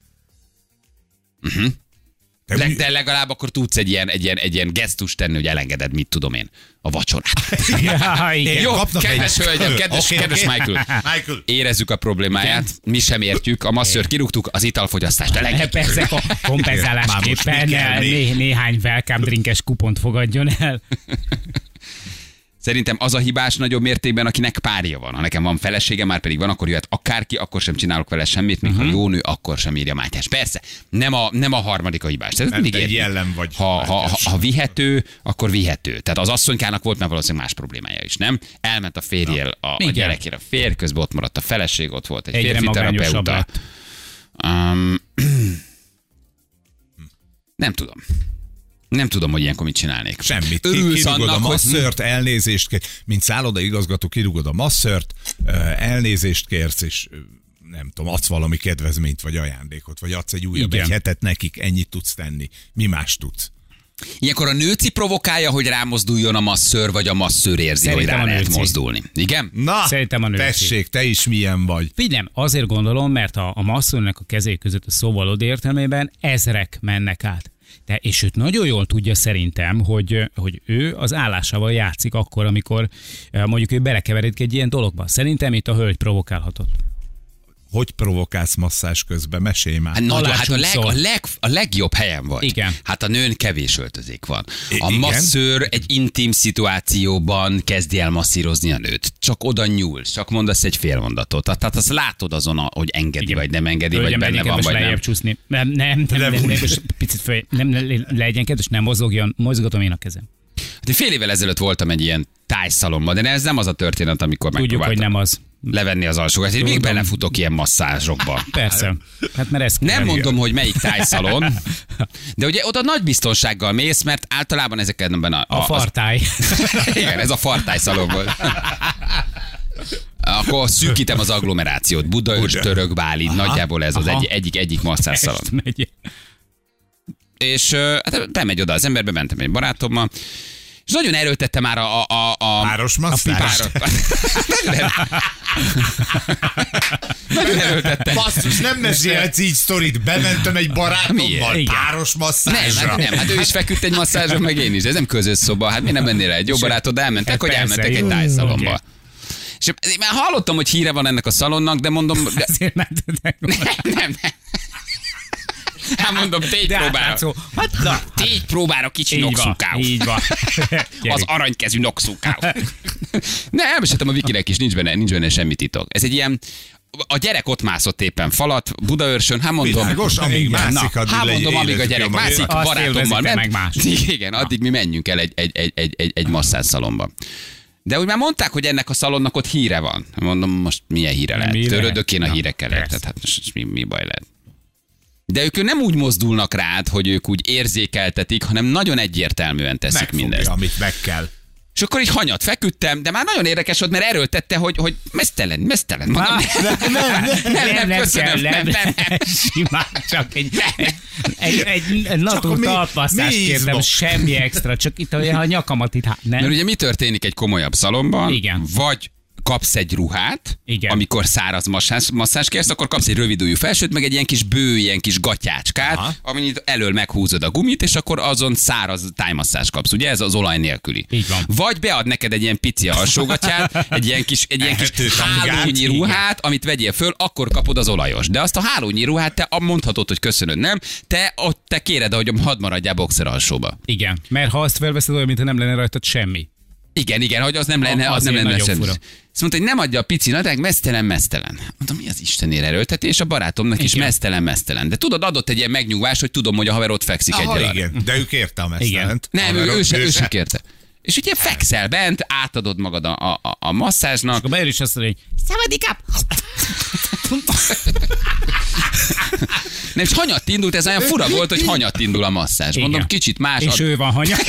Speaker 2: Uh-huh. De, de legalább akkor tudsz egy ilyen, egy, ilyen, egy ilyen gesztust tenni, hogy elengeded, mit tudom én, a vacsorát.
Speaker 3: Ja, igen.
Speaker 2: Jó, kedves egy... hölgyem, kedves, okay, kedves okay. Michael, Michael, érezzük a problémáját, igen. mi sem értjük, a masszört kirúgtuk, az italfogyasztást elengedjük.
Speaker 3: Persze, kompenzálásképpen né- néhány welcome drinkes kupont fogadjon el.
Speaker 2: Szerintem az a hibás nagyobb mértékben, akinek párja van. Ha nekem van felesége, már pedig van, akkor jöhet akárki, akkor sem csinálok vele semmit, még uh-huh. ha jó nő, akkor sem írja Mátyás. Persze, nem a, nem a harmadik a hibás. Tehát mindig
Speaker 4: egy jellem vagy.
Speaker 2: Ha, ha, ha, ha vihető, akkor vihető. Tehát az asszonykának volt már valószínűleg más problémája is, nem? Elment a férjél a, a gyerekére a férj, közben ott maradt a feleség, ott volt egy Egyre férfi terapeuta. Um, nem tudom. Nem tudom, hogy ilyenkor mit csinálnék.
Speaker 4: Semmit. Örülsz kirúgod annak, a masszört, hogy... elnézést kérsz, mint szállodaigazgató kirúgod a masszört, elnézést kérsz, és nem tudom, adsz valami kedvezményt, vagy ajándékot, vagy adsz egy újabb Igen. egy hetet nekik, ennyit tudsz tenni. Mi más tudsz?
Speaker 2: Ilyenkor a nőci provokálja, hogy rámozduljon a masszőr, vagy a masszőr érzi,
Speaker 3: Szerintem
Speaker 2: hogy rá
Speaker 3: a
Speaker 2: lehet
Speaker 3: nőci.
Speaker 2: mozdulni. Igen?
Speaker 4: Na,
Speaker 3: Szerintem a nőci.
Speaker 4: tessék, te is milyen vagy.
Speaker 3: Figyelj, azért gondolom, mert a, a masszőrnek a kezé között a szóvalódi értelmében ezrek mennek át. De, és őt nagyon jól tudja szerintem, hogy, hogy ő az állásával játszik akkor, amikor mondjuk ő belekeveredik egy ilyen dologba. Szerintem itt a hölgy provokálhatott.
Speaker 4: Hogy provokálsz masszás közben? Mesélj már.
Speaker 2: Hát, nagyon,
Speaker 3: Alá
Speaker 2: hát a, leg,
Speaker 3: csúszol.
Speaker 2: a, leg, a legjobb helyen vagy.
Speaker 3: Igen.
Speaker 2: Hát a nőn kevés öltözék van.
Speaker 4: I-
Speaker 2: A
Speaker 4: igen.
Speaker 2: masszőr egy intim szituációban kezdi el masszírozni a nőt. Csak oda nyúlsz, csak mondasz egy fél mondatot. Tehát azt látod azon, a, hogy engedi,
Speaker 3: Igen.
Speaker 2: vagy nem engedi,
Speaker 3: Hölgyem,
Speaker 2: vagy benne
Speaker 3: legyen
Speaker 2: van,
Speaker 3: kedves
Speaker 2: vagy nem.
Speaker 3: lejjebb csúszni. Nem, nem, nem, nem, nem, most picit föl, nem, nem, legyen kedves, nem mozogjon, mozgatom én a kezem.
Speaker 2: Hát én fél évvel ezelőtt voltam egy ilyen tájszalomban, de ez nem az a történet, amikor
Speaker 3: Tudjuk, hogy
Speaker 2: megpróbáltam
Speaker 3: nem az.
Speaker 2: levenni az alsókat. Én még
Speaker 3: Tudom.
Speaker 2: belefutok ilyen masszázsokba.
Speaker 3: Persze. Hát mert ez
Speaker 2: Nem
Speaker 3: kell.
Speaker 2: mondom, hogy melyik tájszalon, de ugye oda nagy biztonsággal mész, mert általában ezeken a...
Speaker 3: A fartály.
Speaker 2: Az, igen, ez a fartájszalon volt. Akkor szűkítem az agglomerációt. Budaörs, Török, Bálint, nagyjából ez az
Speaker 3: Aha.
Speaker 2: egy, egyik, egyik masszásszalon.
Speaker 3: Pest megy.
Speaker 2: És ö, hát bemegy oda az ember, bementem egy barátommal, és nagyon erőltette már a... a, a, a
Speaker 4: Páros masszázs?
Speaker 2: páros. Nagyon erő- Nagyon erőltette.
Speaker 4: Basszus, nem mesélhetsz így sztorit. Bementem egy barátommal
Speaker 2: Miért?
Speaker 4: páros
Speaker 2: Nem,
Speaker 4: masszázsra.
Speaker 2: hát nem, hát ő is feküdt egy masszázson, meg én is. Ez nem közös szoba, hát mi nem mennél rá egy jó barátod, de elmentek, hogy
Speaker 3: persze,
Speaker 2: elmentek egy
Speaker 3: jó.
Speaker 2: tájszalomba.
Speaker 3: Oké.
Speaker 2: És én már hallottam, hogy híre van ennek a szalonnak, de mondom... De...
Speaker 3: Azért mentetek.
Speaker 2: Nem, nem, nem. Hát mondom, tégy
Speaker 3: De
Speaker 2: próbára.
Speaker 3: átlátszó. Hát na.
Speaker 2: Tégy próbára kicsi
Speaker 3: Így van,
Speaker 2: noxukáv.
Speaker 3: így van.
Speaker 2: Az
Speaker 3: Gyerünk.
Speaker 2: aranykezű noxukáv. Ne, elmeséltem a Wikinek is, nincs benne, nincs benne semmi titok. Ez egy ilyen... A gyerek ott mászott éppen falat, Budaörsön, hát mondom...
Speaker 4: Világos, amíg
Speaker 3: Igen,
Speaker 4: mászik,
Speaker 3: na,
Speaker 4: addig
Speaker 2: Hát
Speaker 4: legy-
Speaker 2: mondom, amíg a
Speaker 4: életük
Speaker 2: gyerek
Speaker 4: jó, majd-
Speaker 2: mászik,
Speaker 3: Azt
Speaker 2: barátommal
Speaker 3: élvezik, te
Speaker 2: ment.
Speaker 3: meg más.
Speaker 2: Igen, addig mi menjünk el egy, egy, egy, egy, egy, egy, egy masszásszalomba. De úgy már mondták, hogy ennek a szalonnak ott híre van. Mondom, most milyen híre lehet?
Speaker 3: Mi
Speaker 2: Törődök én a
Speaker 3: lehet?
Speaker 2: hírekkel,
Speaker 3: Na,
Speaker 2: érted? Hát most mi, mi baj lehet? De ők nem úgy mozdulnak rád, hogy ők úgy érzékeltetik, hanem nagyon egyértelműen teszik
Speaker 4: Megfogja,
Speaker 2: mindezt.
Speaker 4: amit meg kell.
Speaker 2: És akkor így hanyat feküdtem, de már nagyon érdekes volt, mert erőltette, hogy, hogy mesztelen, mesztelen. Mondom, nem, nem, nem, nem, nem, köszönöm, nem, nem, nem.
Speaker 3: Simán csak egy, egy, egy, egy natúr
Speaker 4: mi-
Speaker 3: talpasztást
Speaker 4: mi
Speaker 3: kértem,
Speaker 4: izmok?
Speaker 3: semmi extra, csak itt a, a nyakamat itt, hát nem.
Speaker 2: Mert ugye mi történik egy komolyabb szalomban?
Speaker 3: Igen.
Speaker 2: Vagy kapsz egy ruhát,
Speaker 3: Igen.
Speaker 2: amikor száraz masszás, masszás kérsz, akkor kapsz egy rövidújú felsőt, meg egy ilyen kis bő, ilyen kis gatyácskát,
Speaker 4: Aha.
Speaker 2: amit elől meghúzod a gumit, és akkor azon száraz tájmasszás kapsz. Ugye ez az olaj nélküli.
Speaker 3: Így van.
Speaker 2: Vagy bead neked egy ilyen pici alsógatyát, egy ilyen kis, egy ilyen kis
Speaker 4: Ehető tangát,
Speaker 2: hálónyi
Speaker 3: igen.
Speaker 2: ruhát, amit vegyél föl, akkor kapod az olajos. De azt a hálónyi ruhát te mondhatod, hogy köszönöd, nem? Te ott te kéred, hogy hadd maradjál boxer alsóba.
Speaker 3: Igen, mert ha azt felveszed olyan, mintha nem lenne rajtad semmi.
Speaker 2: Igen, igen, hogy az nem lenne, az nem
Speaker 3: Azért
Speaker 2: lenne
Speaker 3: nagyon
Speaker 2: sem.
Speaker 3: fura.
Speaker 2: Azt mondta, hogy nem adja a pici nadrág, mesztelen, mesztelen. Mondtam, mi az Istenért erőltetés? A barátomnak is
Speaker 3: Igen.
Speaker 2: mesztelen, mesztelen. De tudod, adott egy ilyen megnyugvás, hogy tudom, hogy a haver ott fekszik egy
Speaker 4: Aha, igen, de ő kérte a mesztelent.
Speaker 2: Nem, ő,
Speaker 4: Haverok,
Speaker 2: ő, se, ő
Speaker 4: se.
Speaker 2: se kérte. És ugye fekszel bent, átadod magad a, a, a, a masszázsnak.
Speaker 3: Akkor beér is azt mondja, hogy szabadikáp!
Speaker 2: Nem, és hanyat indult, ez olyan fura volt, hogy hanyat indul a masszázs. Mondom,
Speaker 3: Igen.
Speaker 2: kicsit más.
Speaker 3: És
Speaker 2: Ad,
Speaker 3: ő van hanya.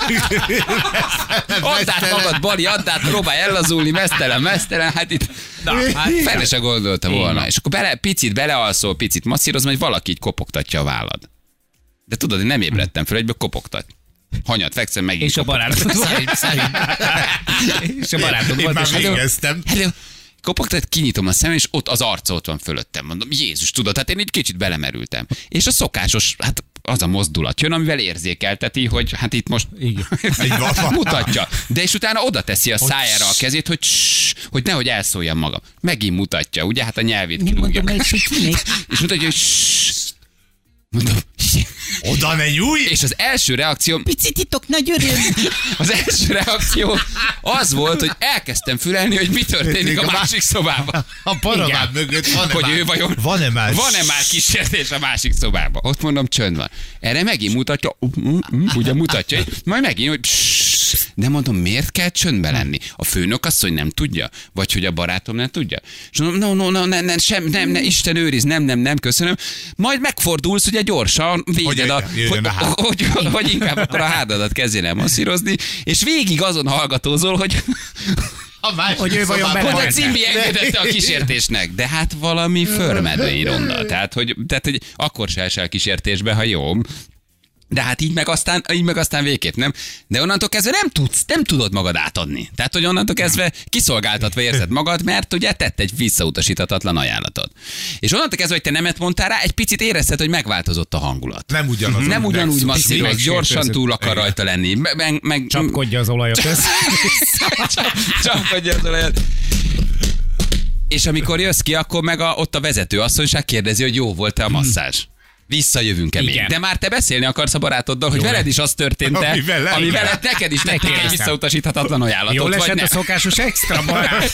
Speaker 2: add át magad, Bali, add át, próbálj ellazulni, mesztelen, mesztelen, hát itt
Speaker 3: Na, hát
Speaker 2: fele se gondolta
Speaker 3: Így
Speaker 2: volna.
Speaker 3: van.
Speaker 2: És akkor bele, picit belealszol, picit masszíroz, majd valaki így kopogtatja a vállad. De tudod, hogy nem ébredtem fel, egyből kopogtat. Hanyat fekszem, megint
Speaker 3: és a
Speaker 2: kopogtat.
Speaker 3: barátod volt. És a barátod
Speaker 4: Én
Speaker 3: volt.
Speaker 4: már
Speaker 3: és hát ő-
Speaker 4: végeztem.
Speaker 2: Hello. Kopogtat, kinyitom a szemem, és ott az arca ott van fölöttem. Mondom, Jézus, tudod, hát én így kicsit belemerültem. És a szokásos, hát az a mozdulat jön, amivel érzékelteti, hogy hát itt most
Speaker 3: Igen.
Speaker 4: Egy vafa.
Speaker 2: mutatja. De és utána oda teszi a szájára a kezét, hogy ssss, hogy nehogy elszóljon maga. Megint mutatja, ugye, hát a nyelvét kirúgja. És mutatja, hogy ssss. Mondom,
Speaker 4: Oda ne nyújj!
Speaker 2: és az első reakció,
Speaker 3: Picititok nagy öröm.
Speaker 2: az első reakció az volt, hogy elkezdtem fülelni, hogy mi történik a másik szobában.
Speaker 4: A paravád mögött van-e
Speaker 2: Hogy
Speaker 4: már?
Speaker 2: ő vajon
Speaker 4: Van-e már?
Speaker 2: Van-e már kísértés a másik szobában? Ott mondom, csönd van. Erre megint mutatja, ugye mutatja, majd megint, hogy pssss. De mondom, miért kell csöndbe lenni? A főnök asszony nem tudja? Vagy hogy a barátom nem tudja? És mondom, no, no, no, ne, ne, sem, nem, ne, Isten őriz, nem, nem, nem, köszönöm. Majd megfordulsz, ugye gyorsan, véded a,
Speaker 4: jöjjön
Speaker 2: hogy,
Speaker 4: a hád.
Speaker 2: hogy, hogy, hogy inkább akkor a hádadat kezdjen el masszírozni, és végig azon hallgatózol, hogy
Speaker 4: A másik
Speaker 3: Hogy ő vajon
Speaker 4: szobában.
Speaker 2: hogy a
Speaker 3: bele-
Speaker 2: cimbi engedette a kísértésnek. De hát valami förmedvény ronda. Tehát hogy, tehát, hogy akkor se esel kísértésbe, ha jó. De hát így meg aztán, így meg aztán végképp, nem? De onnantól kezdve nem tudsz, nem tudod magad átadni. Tehát, hogy onnantól kezdve kiszolgáltatva érzed magad, mert ugye tett egy visszautasíthatatlan ajánlatot. És onnantól kezdve, hogy te nemet mondtál rá, egy picit érezted, hogy megváltozott a hangulat.
Speaker 4: Nem ugyanaz.
Speaker 2: Nem ugyanúgy masszív, meg gyorsan túl akar rajta lenni. Meg, meg,
Speaker 3: Csapkodja az olajat.
Speaker 2: Csapkodja az olajat. És amikor jössz ki, akkor meg a, ott a vezető asszonyság kérdezi, hogy jó volt-e a masszázs. Visszajövünk-e még. De már te beszélni akarsz a barátoddal, hogy jó, veled is az történt-e, ami veled, ami veled neked is tették egy visszautasíthatatlan ajánlatot.
Speaker 3: Jól esett a szokásos extra barát.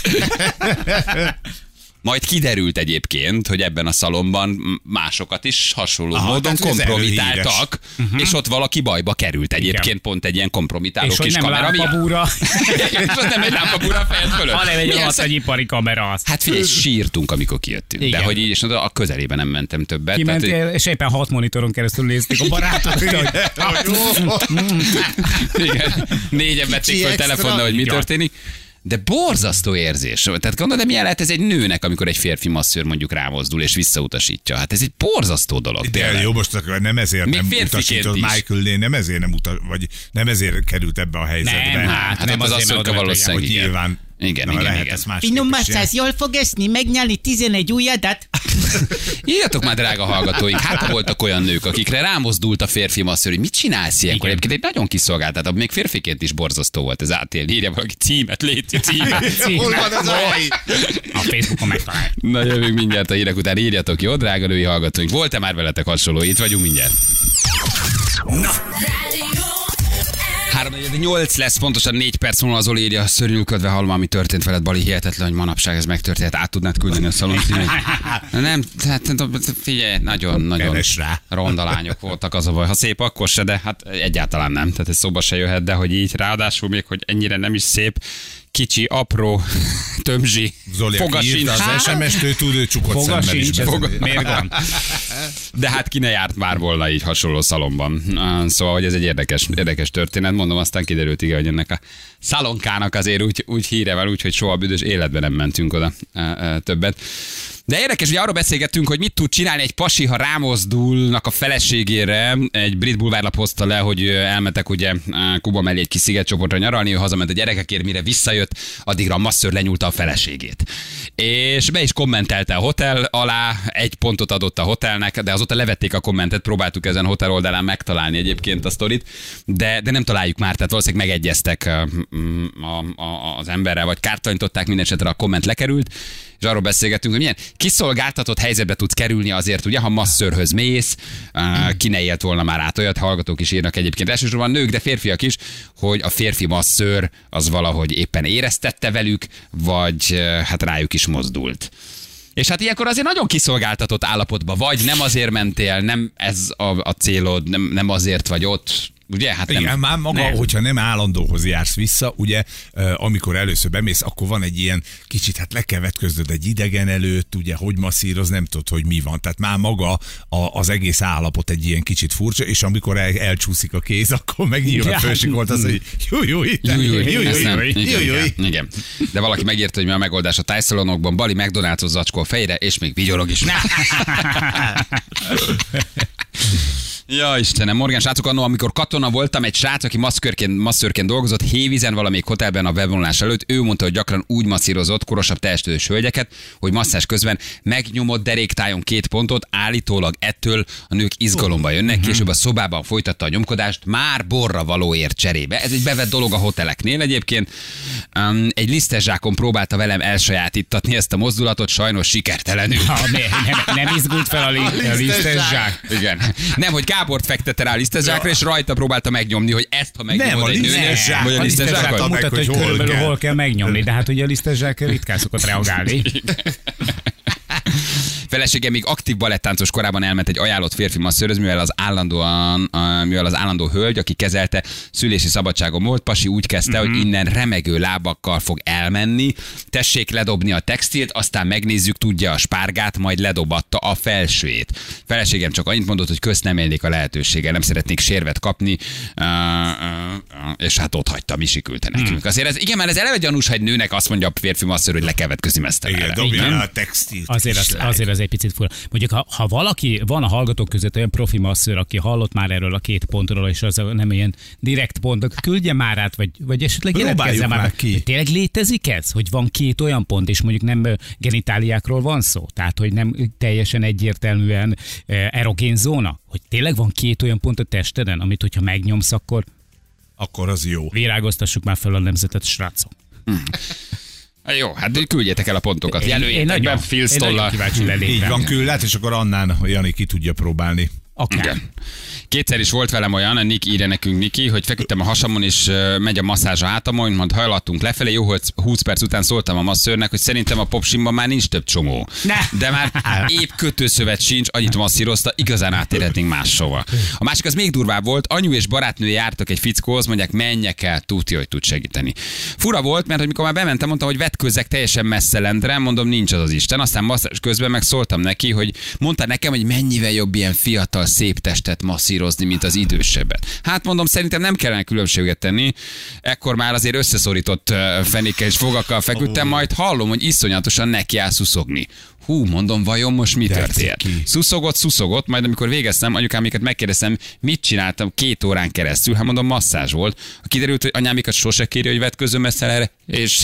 Speaker 2: Majd kiderült egyébként, hogy ebben a szalomban másokat is hasonló Aha, módon kompromitáltak, uh-huh. és ott valaki bajba került egyébként, igen. pont egy ilyen kompromitáló
Speaker 3: és
Speaker 2: kis
Speaker 3: nem
Speaker 2: kamera
Speaker 3: lámpabúra.
Speaker 2: És ott nem egy lámpabúra a fejed fölött.
Speaker 3: Hanem egy alacsonyipari kamera az.
Speaker 2: Hát figyelj, sírtunk, amikor kijöttünk. Igen. De hogy így, és a közelében nem mentem többet.
Speaker 3: Kimentél,
Speaker 2: tehát,
Speaker 3: és éppen hat monitoron keresztül nézték a barátot.
Speaker 2: Igen, négyen vették fel telefonnal, hogy mi történik. De borzasztó érzés. Tehát gondolod, de milyen lehet ez egy nőnek, amikor egy férfi masszőr mondjuk rámozdul és visszautasítja. Hát ez egy borzasztó dolog. De
Speaker 4: tényleg. Jó, most nem ezért
Speaker 2: még
Speaker 4: nem utasított Michael Lane, nem ezért nem utas, vagy nem ezért került ebbe a helyzetbe.
Speaker 3: Nem, hát,
Speaker 2: hát nem az asszonyka valószínűleg.
Speaker 4: Hogy nyilván
Speaker 2: igen,
Speaker 4: na,
Speaker 2: igen,
Speaker 4: lehet
Speaker 2: igen.
Speaker 4: ezt más
Speaker 5: Finom masszáz, jól fog eszni, megnyalni tizenegy ujjadat?
Speaker 2: Írjatok már, drága hallgatóink, hát ha voltak olyan nők, akikre rámozdult a férfi masszőr, hogy mit csinálsz ilyenkor? Egyébként egy nagyon kiszolgáltatott, még férfiként is borzasztó volt ez átélni. Írja valaki címet, légy címet.
Speaker 4: Hol van az a hely?
Speaker 3: A Facebookon megtalálják.
Speaker 2: Na jövünk mindjárt a hírek után, írjatok, jó, drága női hallgatóink. Volt-e már veletek hasonló? Itt vagyunk mindjárt. Na. három nyolc lesz, pontosan négy perc múlva az Oli írja, szörnyűködve hallom, ami történt veled, Bali, hihetetlen, hogy manapság ez megtörtént, át tudnád küldeni a szalon címét. Nem, tehát figyelj, nagyon-nagyon ronda lányok voltak, az a baj. Ha szép, akkor se, de hát egyáltalán nem, tehát ez szóba se jöhet, de hogy így, ráadásul még, hogy ennyire nem is szép, kicsi, apró, tömzsi,
Speaker 4: Zoli,
Speaker 2: foga sincs.
Speaker 4: Az es em es-től tud, ő csukott
Speaker 3: foga
Speaker 4: szemmel
Speaker 3: sincs,
Speaker 4: is.
Speaker 3: Foga... Miért van?
Speaker 2: De hát ki ne járt már volna így hasonló szalomban. Szóval, hogy ez egy érdekes, érdekes történet. Mondom, aztán kiderült, igen, hogy ennek a szalonkának azért úgy, úgy híre van, úgyhogy soha büdös életben nem mentünk oda többet. De érdekes, hogy arról beszélgettünk, hogy mit tud csinálni egy pasi, ha rámozdulnak a feleségére. Egy brit bulvárlap hozta le, hogy elmentek ugye Kuba mellé egy kis szigetcsoportra nyaralni, ő hazament a gyerekekért, mire visszajött, addigra a masszőr lenyúlta a feleségét. És be is kommentelte a hotel alá, egy pontot adott a hotelnek, de azóta levették a kommentet, próbáltuk ezen a hotel oldalán megtalálni egyébként a sztorit, de, de nem találjuk már, tehát valószínűleg megegyeztek a, a, a, az emberrel, vagy kártalanították, minden esetre a komment lekerült, és arról beszélgetünk, hogy milyen kiszolgáltatott helyzetbe tudsz kerülni azért, ugye, ha masszőrhöz mész, ki ne élt volna már át olyat, hallgatók is írnak egyébként, elsősorban nők, de férfiak is, hogy a férfi masszőr az valahogy éppen éreztette velük, vagy hát rájuk is mozdult. És hát ilyenkor azért nagyon kiszolgáltatott állapotban vagy, nem azért mentél, nem ez a, a célod, nem, nem azért vagy ott, ugye? Hát nem,
Speaker 4: igen, már maga, nem. Hogyha nem állandóhoz jársz vissza, ugye, amikor először bemész, akkor van egy ilyen kicsit, hát le kell vetköznöd egy idegen előtt, ugye, hogy masszíroz, nem tudod, hogy mi van. Tehát már maga a, az egész állapot egy ilyen kicsit furcsa, és amikor el, elcsúszik a kéz, akkor meg nyilván fölsikolt az, hogy jó, jó, itt, jó, jó, jó, jó, jó,
Speaker 2: igen. De valaki megírta, hogy mi a megoldás a tájszalonokban, Bali McDonald's-ot zacskol fejre, és még vigyorog is. Ja, Istenem, Morgán srácok, annó, amikor katona voltam, egy srác, aki masszörként, masszörként dolgozott Hévízen valamelyik hotelben a bevonulás előtt, ő mondta, hogy gyakran úgy masszírozott korosabb testős hölgyeket, hogy masszás közben megnyomott deréktájon két pontot, állítólag ettől a nők izgalomba jönnek, később a szobában folytatta a nyomkodást, már borra valóért cserébe. Ez egy bevett dolog a hoteleknél egyébként. Um, egy lisztes zsákon próbálta velem elsajátítatni ezt a mozdulatot, sajnos sikertelenül.
Speaker 3: Ha, nem, nem izgult fel a, li- a lisztes zsák.
Speaker 2: Igen. Nem, hogy Gábort fektette rá a lisztes zsákra, és rajta próbálta megnyomni, hogy ezt, ha megnyomod egy nőnél, vagy a lisztes zsákot.
Speaker 3: Mutat, hogy körülbelül hol kell megnyomni, de hát ugye a lisztes zsák ritkán szokott reagálni.
Speaker 2: Felesége még aktív balettáncos korában elment egy ajánlott férfi masszőrhöz, mivel az állandóan, mivel az állandó hölgy, aki kezelte, szülési szabadságon volt, pasi úgy kezdte, mm-hmm. hogy innen remegő lábakkal fog elmenni, tessék ledobni a textilt, aztán megnézzük, tudja a spárgát, majd ledobatta a felsőjét. Feleségem csak annyit mondott, hogy közt nem élnék a lehetőséggel, nem szeretnék sérvet kapni, és hát ott hagyta, mi sikülte nekünk. Mm. Azért ez, igen, már ez eleve gyanús, ha egy nőnek azt mondja a férfi masszőr, hogy le kell vetkőzni mesztelenre.
Speaker 4: Igen, dobja a textilt.
Speaker 3: Azért az, azért az egy egy picit fura. Mondjuk, ha, ha valaki van a hallgatók között olyan profi masszőr, aki hallott már erről a két pontról, és az nem ilyen direkt pontok, küldje már át, vagy, vagy esetleg jelentkezze már ki. Tényleg létezik ez, hogy van két olyan pont, és mondjuk nem genitáliákról van szó? Tehát, hogy nem teljesen egyértelműen erogén zóna? Hogy tényleg van két olyan pont a testeden, amit hogyha megnyomsz, akkor...
Speaker 4: Akkor az jó.
Speaker 3: Virágoztassuk már fel a nemzetet, srácok.
Speaker 2: Hmm. Jó, hát küldjétek el a pontokat. Jelöljétek be filztollal.
Speaker 4: Így van, küld, és akkor Annán Jani ki tudja próbálni.
Speaker 2: Okay. Kétszer is volt velem olyan, a Nick írja nekünk Niki, hogy feküdtem a hasamon, és megy a masszázs a hátamon, majd hajlattunk lefelé, jó, hogy húsz perc után szóltam a masszőrnek, hogy szerintem a popsimban már nincs több csomó. Ne. De már épp kötőszövet sincs, annyit masszírozta, igazán átérhetnénk máshova. A másik az még durvább volt, anyu és barátnő jártak egy fickóhoz, mondják, menjek el, tudja, hogy tud segíteni. Fura volt, mert hogy mikor már bementem, mondtam, hogy vetkőzzek teljesen messze lentre, mondom, nincs az az Isten. Aztán masszázs közben meg szóltam neki, hogy mondta nekem, hogy mennyivel jobb ilyen fiatal, szép testet masszírozni, mint az idősebbet. Hát mondom, szerintem nem kellene különbséget tenni. Ekkor már azért összeszorított fenékkel és fogakkal feküdtem, majd hallom, hogy iszonyatosan neki áll szuszogni. Hú, mondom, vajon most mi történt? Szuszogott, szuszogott, majd amikor végeztem, anyukámikat megkérdeztem, mit csináltam két órán keresztül, hát mondom, masszázs volt. Kiderült, hogy anyámikat sose kéri, hogy vetkőzzön messze erre, és,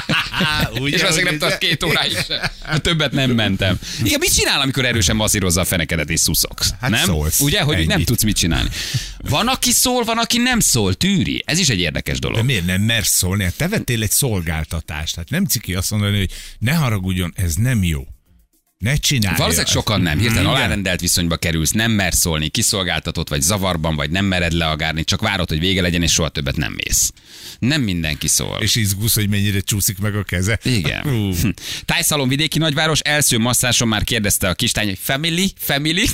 Speaker 2: és azért nem tart két óráig sem. Többet nem mentem. Igen, mit csinál, amikor erősen masszírozza a fenekedet és szuszogsz?
Speaker 4: Hát
Speaker 2: nem?
Speaker 4: Szólsz.
Speaker 2: Ugye, hogy
Speaker 4: Ennyi.
Speaker 2: nem tudsz mit csinálni. Van, aki szól, van, aki nem szól, tűri. Ez is egy érdekes dolog.
Speaker 4: De miért nem mersz szólni? Hát te vettél egy szolgáltatást. Hát nem ciki azt mondani, hogy ne haragudjon, ez nem jó. Ne csinálja.
Speaker 2: Valószínűleg sokan nem. Hirtelen alárendelt viszonyba kerülsz, nem mersz szólni, kiszolgáltatott vagy zavarban, vagy nem mered leagárni, csak várod, hogy vége legyen, és soha többet nem mész. Nem mindenki szól.
Speaker 4: És izgulsz, hogy mennyire csúszik meg a keze.
Speaker 2: Igen. Uh. Tájszalon, vidéki nagyváros, első masszáson már kérdezte a kislány, hogy family, family.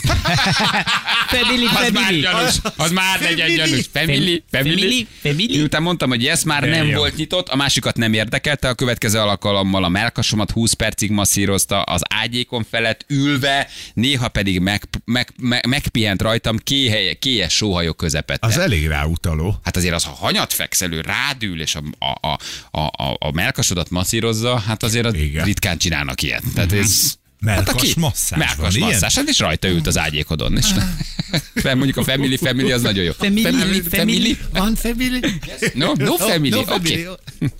Speaker 5: Family,
Speaker 2: az
Speaker 5: family.
Speaker 2: Már gyanús, az már legyen gyanús. Family, family.
Speaker 5: Family.
Speaker 2: Után mondtam, hogy ez már nem volt nyitott, a másikat nem érdekelte, a következő alkalommal a melkasomat húsz percig masszírozta, az ágyékon felett ülve, néha pedig meg, meg, meg, megpihent rajtam kéhelye, kélyes sóhajok közepette.
Speaker 4: Az elég ráutaló.
Speaker 2: Hát azért az, ha hanyat fekszelő, rádül, és a, a, a, a, a melkasodat masszírozza, hát azért az ritkán csinálnak ilyet. Tehát ez...
Speaker 4: Melkas
Speaker 2: hát
Speaker 4: masszázs.
Speaker 2: Melkas masszázs, hát és rajta ült az ágyékodon. És mondjuk a family, family az nagyon jó.
Speaker 5: Family, family, family. Van family?
Speaker 2: No, no family,
Speaker 4: no, no
Speaker 2: oké. Okay.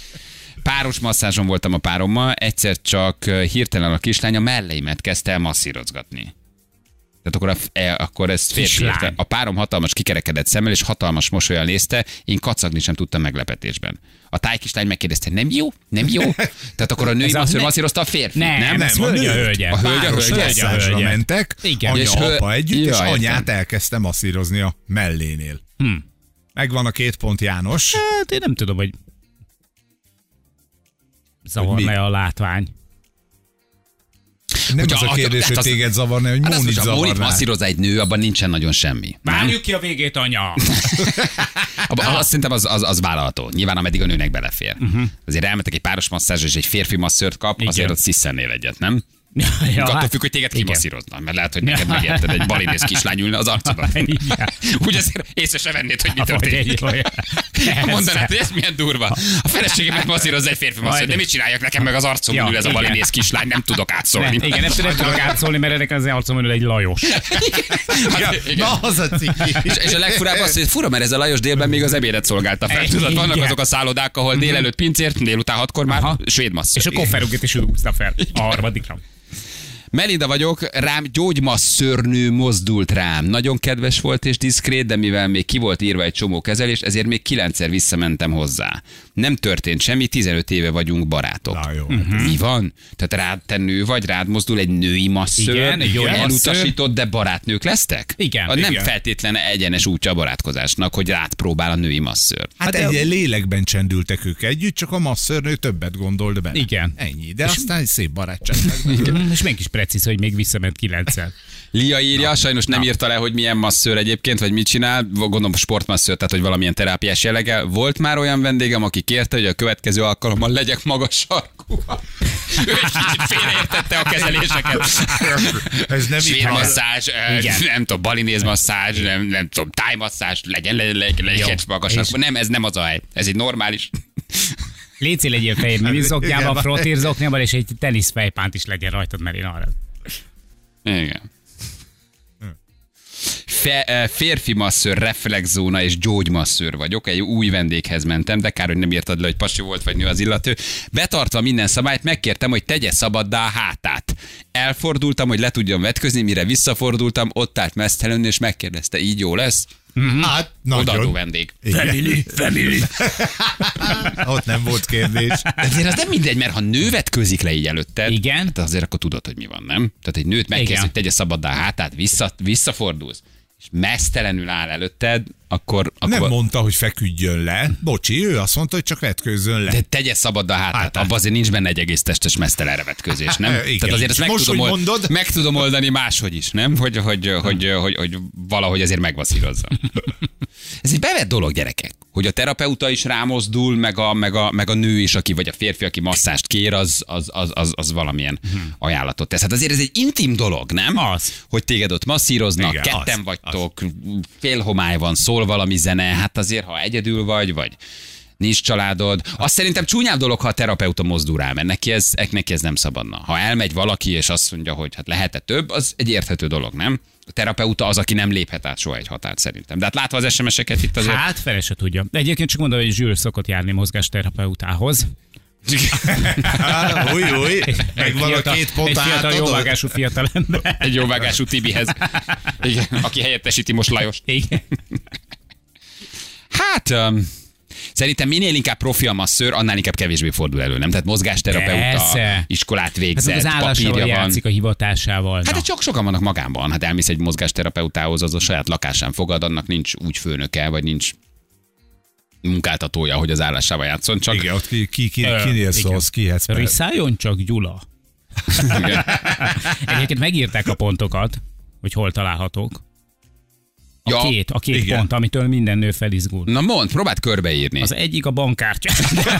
Speaker 2: Páros masszázson voltam a párommal, egyszer csak hirtelen a kislány a melleimet kezdte el masszírozgatni. Tehát akkor, a, e, akkor ezt férfi érte. A párom hatalmas kikerekedett szemmel, és hatalmas mosolyan nézte, én kacagni sem tudtam meglepetésben. A tájkislány megkérdezte, nem jó? Nem jó? Tehát akkor a női masszőr masszírozta a férfi.
Speaker 3: Nem,
Speaker 2: nem,
Speaker 3: nem, ez hölgy a hölgye.
Speaker 2: A hölgy a hölgye.
Speaker 4: A hölgye mentek,
Speaker 3: igen.
Speaker 4: anya,
Speaker 2: és
Speaker 4: apa együtt,
Speaker 2: ja,
Speaker 4: és anyát
Speaker 2: értem.
Speaker 4: elkezdte masszírozni a mellénél.
Speaker 3: Hmm.
Speaker 4: Megvan a két pont, János.
Speaker 3: Hát én nem tudom, hogy zavarna a látvány.
Speaker 4: Nem
Speaker 2: Hogyha
Speaker 4: az a kérdés,
Speaker 2: hát
Speaker 4: hogy
Speaker 2: az-
Speaker 4: téged zavarna, hogy
Speaker 2: Hát
Speaker 4: Mónit
Speaker 2: azt, hogy a Mónit
Speaker 4: zavarná.
Speaker 2: masszírozza egy nő, abban nincsen nagyon semmi. Nem?
Speaker 3: Várjuk ki a végét, anya!
Speaker 2: Abba, azt szerintem az, az, az vállalható. Nyilván, ameddig a nőnek belefér. Uh-huh. Azért elmentek egy páros masszázs, és egy férfi masszört kap,
Speaker 3: Igen.
Speaker 2: azért ott sziszennél egyet, nem?
Speaker 3: Ja,
Speaker 2: Attól
Speaker 3: hát,
Speaker 2: függ, hogy téged
Speaker 3: igen.
Speaker 2: kimasszírozna, mert lehet, hogy neked megérted, egy balinész kislány ülne az arcodon.
Speaker 3: Igen.
Speaker 2: Úgy azért észre se vennéd, hogy mi
Speaker 3: Vagy
Speaker 2: történik.
Speaker 3: egy olyan.
Speaker 2: Mondanád, hogy ez milyen durva. A feleségem megmasszírozza egy férfi masször, de mit csináljak nekem meg az arcomon
Speaker 3: Ja,
Speaker 2: ül ez a
Speaker 3: igen.
Speaker 2: balinész kislány, nem tudok átszólni.
Speaker 3: Nem, igen, nem, nem tudok átszólni, mert ennek az arcomon ül egy Lajos.
Speaker 2: Hát, igen.
Speaker 4: Na, az a ciki.
Speaker 2: És, és a legfurább az, hogy fura, mert ez a Lajos délben még az ebédet szolgálta fel. Tudod, vannak
Speaker 3: Igen.
Speaker 2: azok a szállodák, ahol délelőtt pincért, délután hatkor már
Speaker 3: Aha.
Speaker 2: svéd masször.
Speaker 3: És a kofferukat is úszta fel a harmadikra.
Speaker 2: Melinda vagyok, rám gyógymasszörnő mozdult rám. Nagyon kedves volt és diszkrét, de mivel még ki volt írva egy csomó kezelés, ezért még kilencszer visszamentem hozzá. Nem történt semmi, tizenöt éve vagyunk barátok.
Speaker 4: Na jó.
Speaker 2: Uh-huh. Mi van? Tehát rád, te nő vagy, rád mozdul egy női masször,
Speaker 3: Igen, egy jó
Speaker 2: elutasított, de barátnők lesztek?
Speaker 3: Igen.
Speaker 2: A nem
Speaker 4: Igen.
Speaker 2: feltétlen egyenes útja a barátkozásnak, hogy rád próbál a női masször.
Speaker 4: Hát egy lélekben csendültek ők együtt, csak a masszörnő többet gondolt bele.
Speaker 3: Igen.
Speaker 4: Ennyi, de aztán egy szép barátság lett.
Speaker 3: És mégis precíz, hogy még visszament kilencszer.
Speaker 2: Lia írja, sajnos nem írta le, hogy milyen masször egyébként, vagy mit csinál. Gondolom sportmasször, tehát hogy valamilyen terápiás jelleggel. Volt már olyan vendégem, aki kérte, hogy a következő alkalommal legyek magas sarkúval. Ő egy kicsit félreértette a kezeléseket.
Speaker 4: Ez nem
Speaker 2: Svéd
Speaker 4: így van.
Speaker 2: masszázs, eh, nem tudom, balinéz masszázs, nem, nem tudom, tájmasszázs, legyen, legyen, legyen, legyen magas sarkú. Nem, ez nem az a hely. Ez egy normális.
Speaker 3: Léci legyél fehér minizoknyával,
Speaker 4: Igen.
Speaker 3: frotírzoknyával, és egy teniszfejpánt is legyen rajtad, mert én arra.
Speaker 2: Igen. Fe, férfi masször, reflexzóna és gyógymasszőr vagyok. Egy új vendéghez mentem, de kár, hogy nem írtad le, hogy pasi volt vagy nő az illető. Betartva minden szabályt, megkértem, hogy tegye szabaddá a hátát. Elfordultam, hogy le tudjam vetközni, mire visszafordultam, ott állt mesztelenül, és megkérdezte, így jó lesz?
Speaker 4: Mm-hmm. Hát,
Speaker 2: odaadó vendég.
Speaker 4: Family, family. Ott nem volt kérdés.
Speaker 2: De azért az nem mindegy, mert ha nő vetközik le így előtted,
Speaker 3: igen.
Speaker 2: Hát azért akkor tudod, hogy mi van, nem? Tehát egy nőt megkérdez, hogy tegye szabaddá a hátát, vissza, visszafordulsz, és mesztelenül áll előtted, akkor, akkor...
Speaker 4: Nem mondta, hogy feküdjön le. Bocsi, ő azt mondta, hogy csak vetkőzzön le.
Speaker 2: De tegye szabaddá a hátát. Hát, abban azért nincs benne egy egész testes mesztelenre vetközés, nem?
Speaker 4: Igen.
Speaker 2: Tehát azért ezt meg,
Speaker 4: Most,
Speaker 2: tudom,
Speaker 4: mondod...
Speaker 2: meg tudom oldani máshogy is, nem? Hogy, hogy, hogy, hogy, hogy valahogy azért megvaszírozza. Ez egy bevett dolog, gyerekek, hogy a terapeuta is rámozdul, meg a, meg a, meg a nő is, aki, vagy a férfi, aki masszást kér, az, az, az, az, az valamilyen hmm. ajánlatot tesz. Hát azért ez egy intim dolog, nem?
Speaker 3: Az.
Speaker 2: Hogy téged ott masszíroznak,
Speaker 4: igen,
Speaker 2: ketten
Speaker 4: az,
Speaker 2: vagytok, az. Félhomály van, szól valami zene, hát azért, ha egyedül vagy, vagy nincs családod. Azt szerintem csúnyább dolog, ha a terapeuta mozdul rá, mert neki ez, neki ez nem szabadna. Ha elmegy valaki, és azt mondja, hogy hát lehet-e több, az egy érthető dolog, nem? A terapeuta az, aki nem léphet át soha egy határt szerintem. De hát látva az es em es-eket itt azért...
Speaker 3: Hát fele se tudja. De egyébként csak mondom, hogy Zsül szokott járni mozgásterapeutához.
Speaker 4: új, új, megvan a két pont.
Speaker 3: Egy fiatal, jóvágású fiatal ember.
Speaker 2: Egy jóvágású Tibihez. Igen, aki helyettesíti most Lajost.
Speaker 3: Igen.
Speaker 2: Hát... Um... Szerintem minél inkább profi a masszőr, annál inkább kevésbé fordul elő, nem? Tehát mozgásterapeuta,
Speaker 3: persze.
Speaker 2: Iskolát végzett,
Speaker 3: hát az
Speaker 2: papírja van.
Speaker 3: Játszik a hivatásával.
Speaker 2: Hát de csak sokan vannak magánban. Hát elmész egy mozgásterapeutához, az a saját lakásán fogad, annak nincs úgy főnöke, vagy nincs munkáltatója, hogy az állásával játszon. Csak...
Speaker 4: Igen, ott ki, ki, ki, kinél szólsz, kihetsz.
Speaker 3: Riszáljon csak Gyula. Egyébként megírták a pontokat, hogy hol találhatók. A
Speaker 2: ja,
Speaker 3: két, a két
Speaker 4: igen.
Speaker 3: pont, amitől minden nő felizgul.
Speaker 2: Na mondd, próbáld körbeírni.
Speaker 3: Az egyik a bankkártya.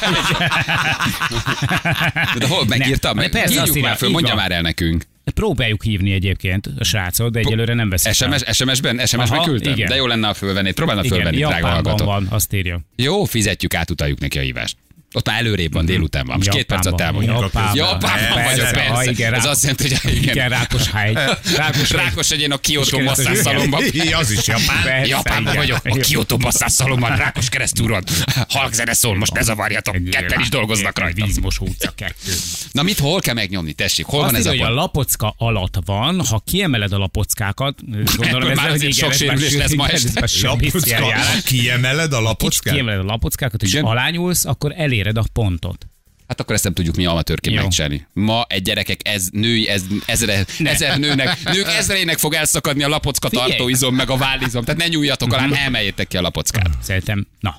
Speaker 2: De hol megírtam?
Speaker 3: Ne, persze,
Speaker 2: Hívjuk
Speaker 3: írja,
Speaker 2: már föl, mondja már el nekünk.
Speaker 3: Próbáljuk hívni egyébként a srácot, de egyelőre nem veszik.
Speaker 2: es em es, es em es-ben? es em es-ben
Speaker 3: Aha,
Speaker 2: küldtem?
Speaker 3: igen.
Speaker 2: De jó lenne, ha fölvennéd. Próbálna fölvenni, drága
Speaker 3: Japánban
Speaker 2: hallgató.
Speaker 3: van, azt írja.
Speaker 2: Jó, fizetjük, átutaljuk neki a hívást. Ott már előrébb van, délután van. Most két percet el vagyok.
Speaker 3: Japánban.
Speaker 2: Japánban vagyok, persze.
Speaker 3: Igen,
Speaker 2: ez azt jelenti, hogy igen.
Speaker 3: Igen, Rákoshegy.
Speaker 2: Rákos, Rákos egyén a Kyoto masszásszalomban.
Speaker 4: Az is Japán.
Speaker 3: Persze,
Speaker 2: Japánban
Speaker 3: igen.
Speaker 2: vagyok, a Kyoto masszásszalomban, Rákos keresztúron. Halkzene szól, most ne zavarjatok, ketten is dolgoznak rajta.
Speaker 3: Vízmosó utca kettő.
Speaker 2: Na mit, hol kell megnyomni, tessék? Hol
Speaker 3: Azt
Speaker 2: van ez
Speaker 3: írja,
Speaker 2: a
Speaker 3: hogy a
Speaker 2: pont?
Speaker 3: lapocka alatt van, ha kiemeled a lapockákat, gondolom
Speaker 2: Ebből
Speaker 3: ez
Speaker 2: már azért sok sérülés lesz ma este.
Speaker 4: Lapocka, kiemeled a lapockát?
Speaker 3: Kiemeled a lapockákat, és
Speaker 2: Igen.
Speaker 3: alányulsz, akkor eléred a pontot.
Speaker 2: Hát akkor ezt nem tudjuk mi amatőrként
Speaker 3: Jó.
Speaker 2: megcsinálni. Ma egy gyerekek, ez női, ez ezre, ezer nőnek, nők ezreinek fog elszakadni a lapocka
Speaker 3: Figyelj.
Speaker 2: tartóizom, meg a vállizom. Tehát ne nyúljatok alá, emeljétek ki a lapockát.
Speaker 3: Szerintem, na,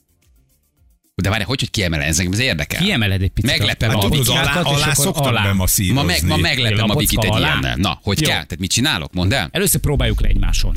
Speaker 2: De várj, hogy, hogy kiemeled, ez engem az érdekel.
Speaker 3: kiemeled egy picit
Speaker 2: Meglepem
Speaker 3: a
Speaker 2: a
Speaker 4: Tudod,
Speaker 3: lapockákat,
Speaker 4: alá,
Speaker 3: és
Speaker 4: alá
Speaker 3: akkor
Speaker 4: szoktak
Speaker 3: alá.
Speaker 4: bemasszírozni.
Speaker 2: Ma, meg, ma meglepem a
Speaker 3: Lapocka
Speaker 2: Bikit egy
Speaker 3: alá?
Speaker 2: ilyennel. Na, hogy
Speaker 3: Jó.
Speaker 2: kell? Tehát mit csinálok? Mondd el.
Speaker 3: Először próbáljuk le egymáson.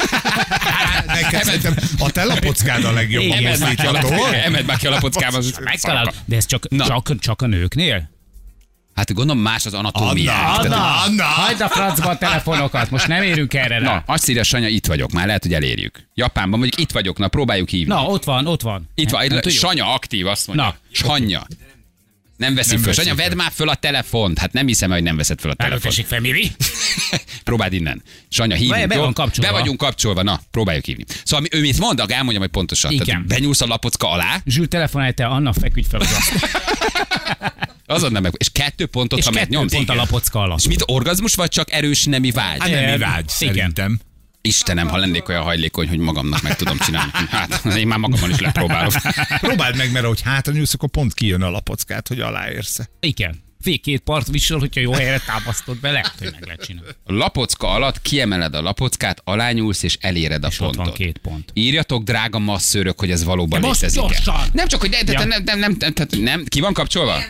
Speaker 4: Neked szerintem a te lapockád a legjobb a
Speaker 3: Igen,
Speaker 2: Emeld már ki a
Speaker 4: mozdítható.
Speaker 2: lap- emeld már ki a lapockába.
Speaker 3: Megtalálod, de ez csak,
Speaker 2: Na.
Speaker 3: csak, csak a nőknél?
Speaker 2: Hát gondolom más az anatómiák.
Speaker 4: Anna,
Speaker 2: Tehát-
Speaker 4: Anna, Anna.
Speaker 3: Hagyd a francba a telefonokat, most nem érünk erre rá.
Speaker 2: Na, azt írja Sanya, itt vagyok, már lehet, hogy elérjük. Japánban mondjuk itt vagyok, na próbáljuk hívni.
Speaker 3: Na, ott van, ott van.
Speaker 2: Itt van,
Speaker 3: Nem
Speaker 2: itt,
Speaker 3: tudjuk?
Speaker 2: Sanya aktív, azt mondja.
Speaker 3: Na.
Speaker 2: Sanya. Nem veszi
Speaker 4: Nem
Speaker 2: föl.
Speaker 4: veszi
Speaker 2: Sanya,
Speaker 4: föl.
Speaker 2: vedd már föl a telefont. Hát nem hiszem, hogy nem veszed föl a telefont.
Speaker 3: Tessék fel, Miri.
Speaker 2: Próbáld innen. Sanya, hívjuk.
Speaker 3: Be- be
Speaker 2: jó?
Speaker 3: van kapcsolva.
Speaker 2: Be vagyunk kapcsolva. Na, próbáljuk hívni. Szóval mi- ő mit mond, elmondjam, hogy pontosan.
Speaker 3: Igen.
Speaker 2: Tehát benyúlsz a lapocka alá,
Speaker 3: Zsül, telefonálj te, Anna, feküdj fel az asztal.
Speaker 2: azon nem meg. És kettő pontot,
Speaker 3: És
Speaker 2: ha
Speaker 3: kettő
Speaker 2: megnyomsz.
Speaker 3: pont a
Speaker 2: Igen.
Speaker 3: lapocka alatt.
Speaker 2: És mit, orgazmus vagy csak erős nemi vágy?
Speaker 4: Hát nem
Speaker 3: Igen.
Speaker 4: vágy, szerintem.
Speaker 2: Istenem, ha lennék olyan hajlékony, hogy magamnak meg tudom csinálni. Hát, én már magamon is lepróbálok.
Speaker 4: Próbáld meg, mert ahogy hátra nyúlsz, akkor pont kijön a lapockát, hogy aláérsz.
Speaker 3: Igen. Fél két part visel, hogyha jó helyre támasztod be, lehet, hogy meg lehet csinálni.
Speaker 2: A lapocka alatt kiemeled a lapockát, alányulsz és eléred a
Speaker 3: És ott
Speaker 2: pontot.
Speaker 3: van két pont.
Speaker 2: Írjatok, drága masszőrök, hogy ez valóban
Speaker 3: De most
Speaker 2: létezik.
Speaker 3: gyorsan!
Speaker 2: Nem csak, hogy de, de,
Speaker 3: Ja.
Speaker 2: de, nem, nem, nem, nem, nem, nem, ki van kapcsolva?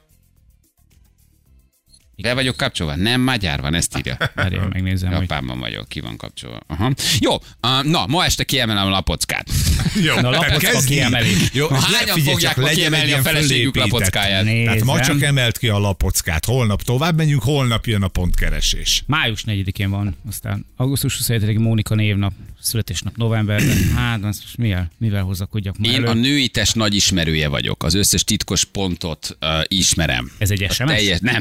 Speaker 2: Be vagyok kapcsolva? Nem, magyar van, ezt írja.
Speaker 3: Várjál, megnézem, hogy...
Speaker 2: Japánban vagyok, ki van kapcsolva. Aha. Jó, uh, na, ma este kiemelem a lapockát.
Speaker 4: Jó,
Speaker 3: Na, lapocka kiemelés.
Speaker 4: Jó,
Speaker 2: Hányan fogják ma kiemelni a feleségük lapockáját?
Speaker 4: Tehát ma
Speaker 3: Nézem.
Speaker 4: csak emelt ki a lapockát. Holnap tovább megyünk, holnap jön a pontkeresés.
Speaker 3: Május negyedikén van, aztán augusztus huszonhetedikén Mónika névnap, születésnap novemberben. Hát, azt most mivel, mivel hozakodjak ma
Speaker 2: Én
Speaker 3: elő?
Speaker 2: a női test nagy ismerője vagyok. Az összes titkos pontot uh, ismerem.
Speaker 3: Ez egy
Speaker 2: A
Speaker 3: es em es?
Speaker 2: teljes, nem.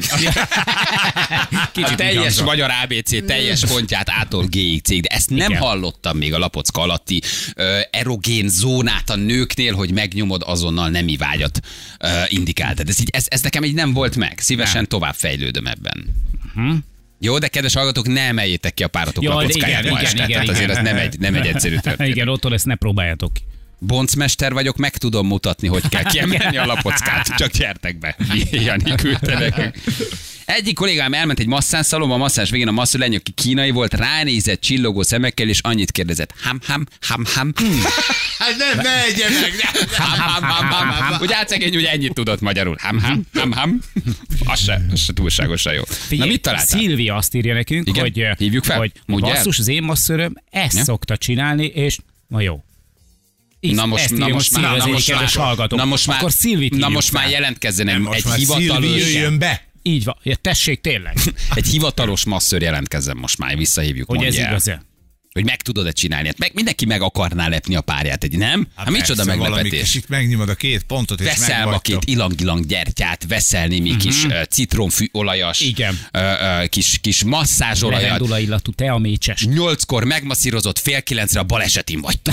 Speaker 2: a teljes magyar á bé cé teljes pontját ától G-ig cég, de ezt nem
Speaker 3: Igen.
Speaker 2: hallottam még a lapocka alatti uh, erogén zónát a nőknél, hogy megnyomod, azonnal nemi vágyat uh, indikáltad. Ez, így, ez, ez nekem így nem volt meg. Szívesen tovább fejlődöm ebben. Uh-huh. Jó, de kedves hallgatók, ne emeljétek ki a páratok
Speaker 3: Jaj, de
Speaker 2: lapockáját
Speaker 3: igen,
Speaker 2: ma
Speaker 3: igen,
Speaker 2: este.
Speaker 3: igen,
Speaker 2: Tehát azért
Speaker 3: igen.
Speaker 2: ez nem egy, nem egy egyszerű történet.
Speaker 3: Igen, otthon ezt ne próbáljátok ki.
Speaker 2: Boncmester vagyok, meg tudom mutatni, hogy kell kiemelni a lapockát. Csak gyertek be. Jani küldte nekünk. Egyik kollégám elment egy masszánszalomba, a masszás végén a masször lenyök, aki kínai volt, ránézett csillogó szemekkel, és annyit kérdezett. Ham, ham, ham, ham.
Speaker 4: Hát nem, ne egye meg!
Speaker 2: Ham, ham, ham, ham, ham. Úgy átszegény, hogy ennyit tudott magyarul. Ham, ham, ham, ham. Az se, az se túlságosan jó. Na mit találtál?
Speaker 3: Szilvia azt írja nekünk,
Speaker 2: Igen?
Speaker 3: hogy,
Speaker 2: Hívjuk fel?
Speaker 3: hogy
Speaker 2: Mondja el.
Speaker 3: basszus, az én masszöröm ezt
Speaker 2: Ja?
Speaker 3: szokta csinálni, és ma jó. Így,
Speaker 2: Na most,
Speaker 3: ezt
Speaker 2: na
Speaker 3: írja
Speaker 2: most
Speaker 3: Szilvia,
Speaker 2: már,
Speaker 3: az
Speaker 2: na
Speaker 3: egyik
Speaker 2: most
Speaker 3: kedves
Speaker 2: már,
Speaker 3: hallgatók.
Speaker 2: na most már,
Speaker 3: Akkor Szilvit
Speaker 2: na
Speaker 3: hívjuk
Speaker 2: most már
Speaker 3: fel.
Speaker 2: jelentkezzen egy,
Speaker 4: Most
Speaker 2: egy
Speaker 4: már
Speaker 2: hivatalos,
Speaker 4: Szilvi jöjjön be!
Speaker 3: Így van, ja, tessék tényleg,
Speaker 2: egy hivatalos masször jelentkezzen most már, visszahívjuk,
Speaker 3: hogy ez
Speaker 2: mondja el.
Speaker 3: igaz-e.
Speaker 2: Hogy meg tudod-e csinálni. Hát meg mindenki meg akarná lepni a párját, egy nem? Hát, hát micsoda
Speaker 4: persze, valami
Speaker 2: meglepetés.
Speaker 4: kicsit megnyomod a két pontot, és
Speaker 2: Veszel ma
Speaker 4: megvagytok.
Speaker 2: két ilang-ilang gyertyát, veszel némi uh-huh. kis uh, citromfű olajas,
Speaker 3: Igen.
Speaker 2: Uh, uh, kis, kis masszázsolajat,
Speaker 3: Levendula illatú teamécses.
Speaker 2: nyolckor megmasszírozott, fél kilencre a balesetin vagytok.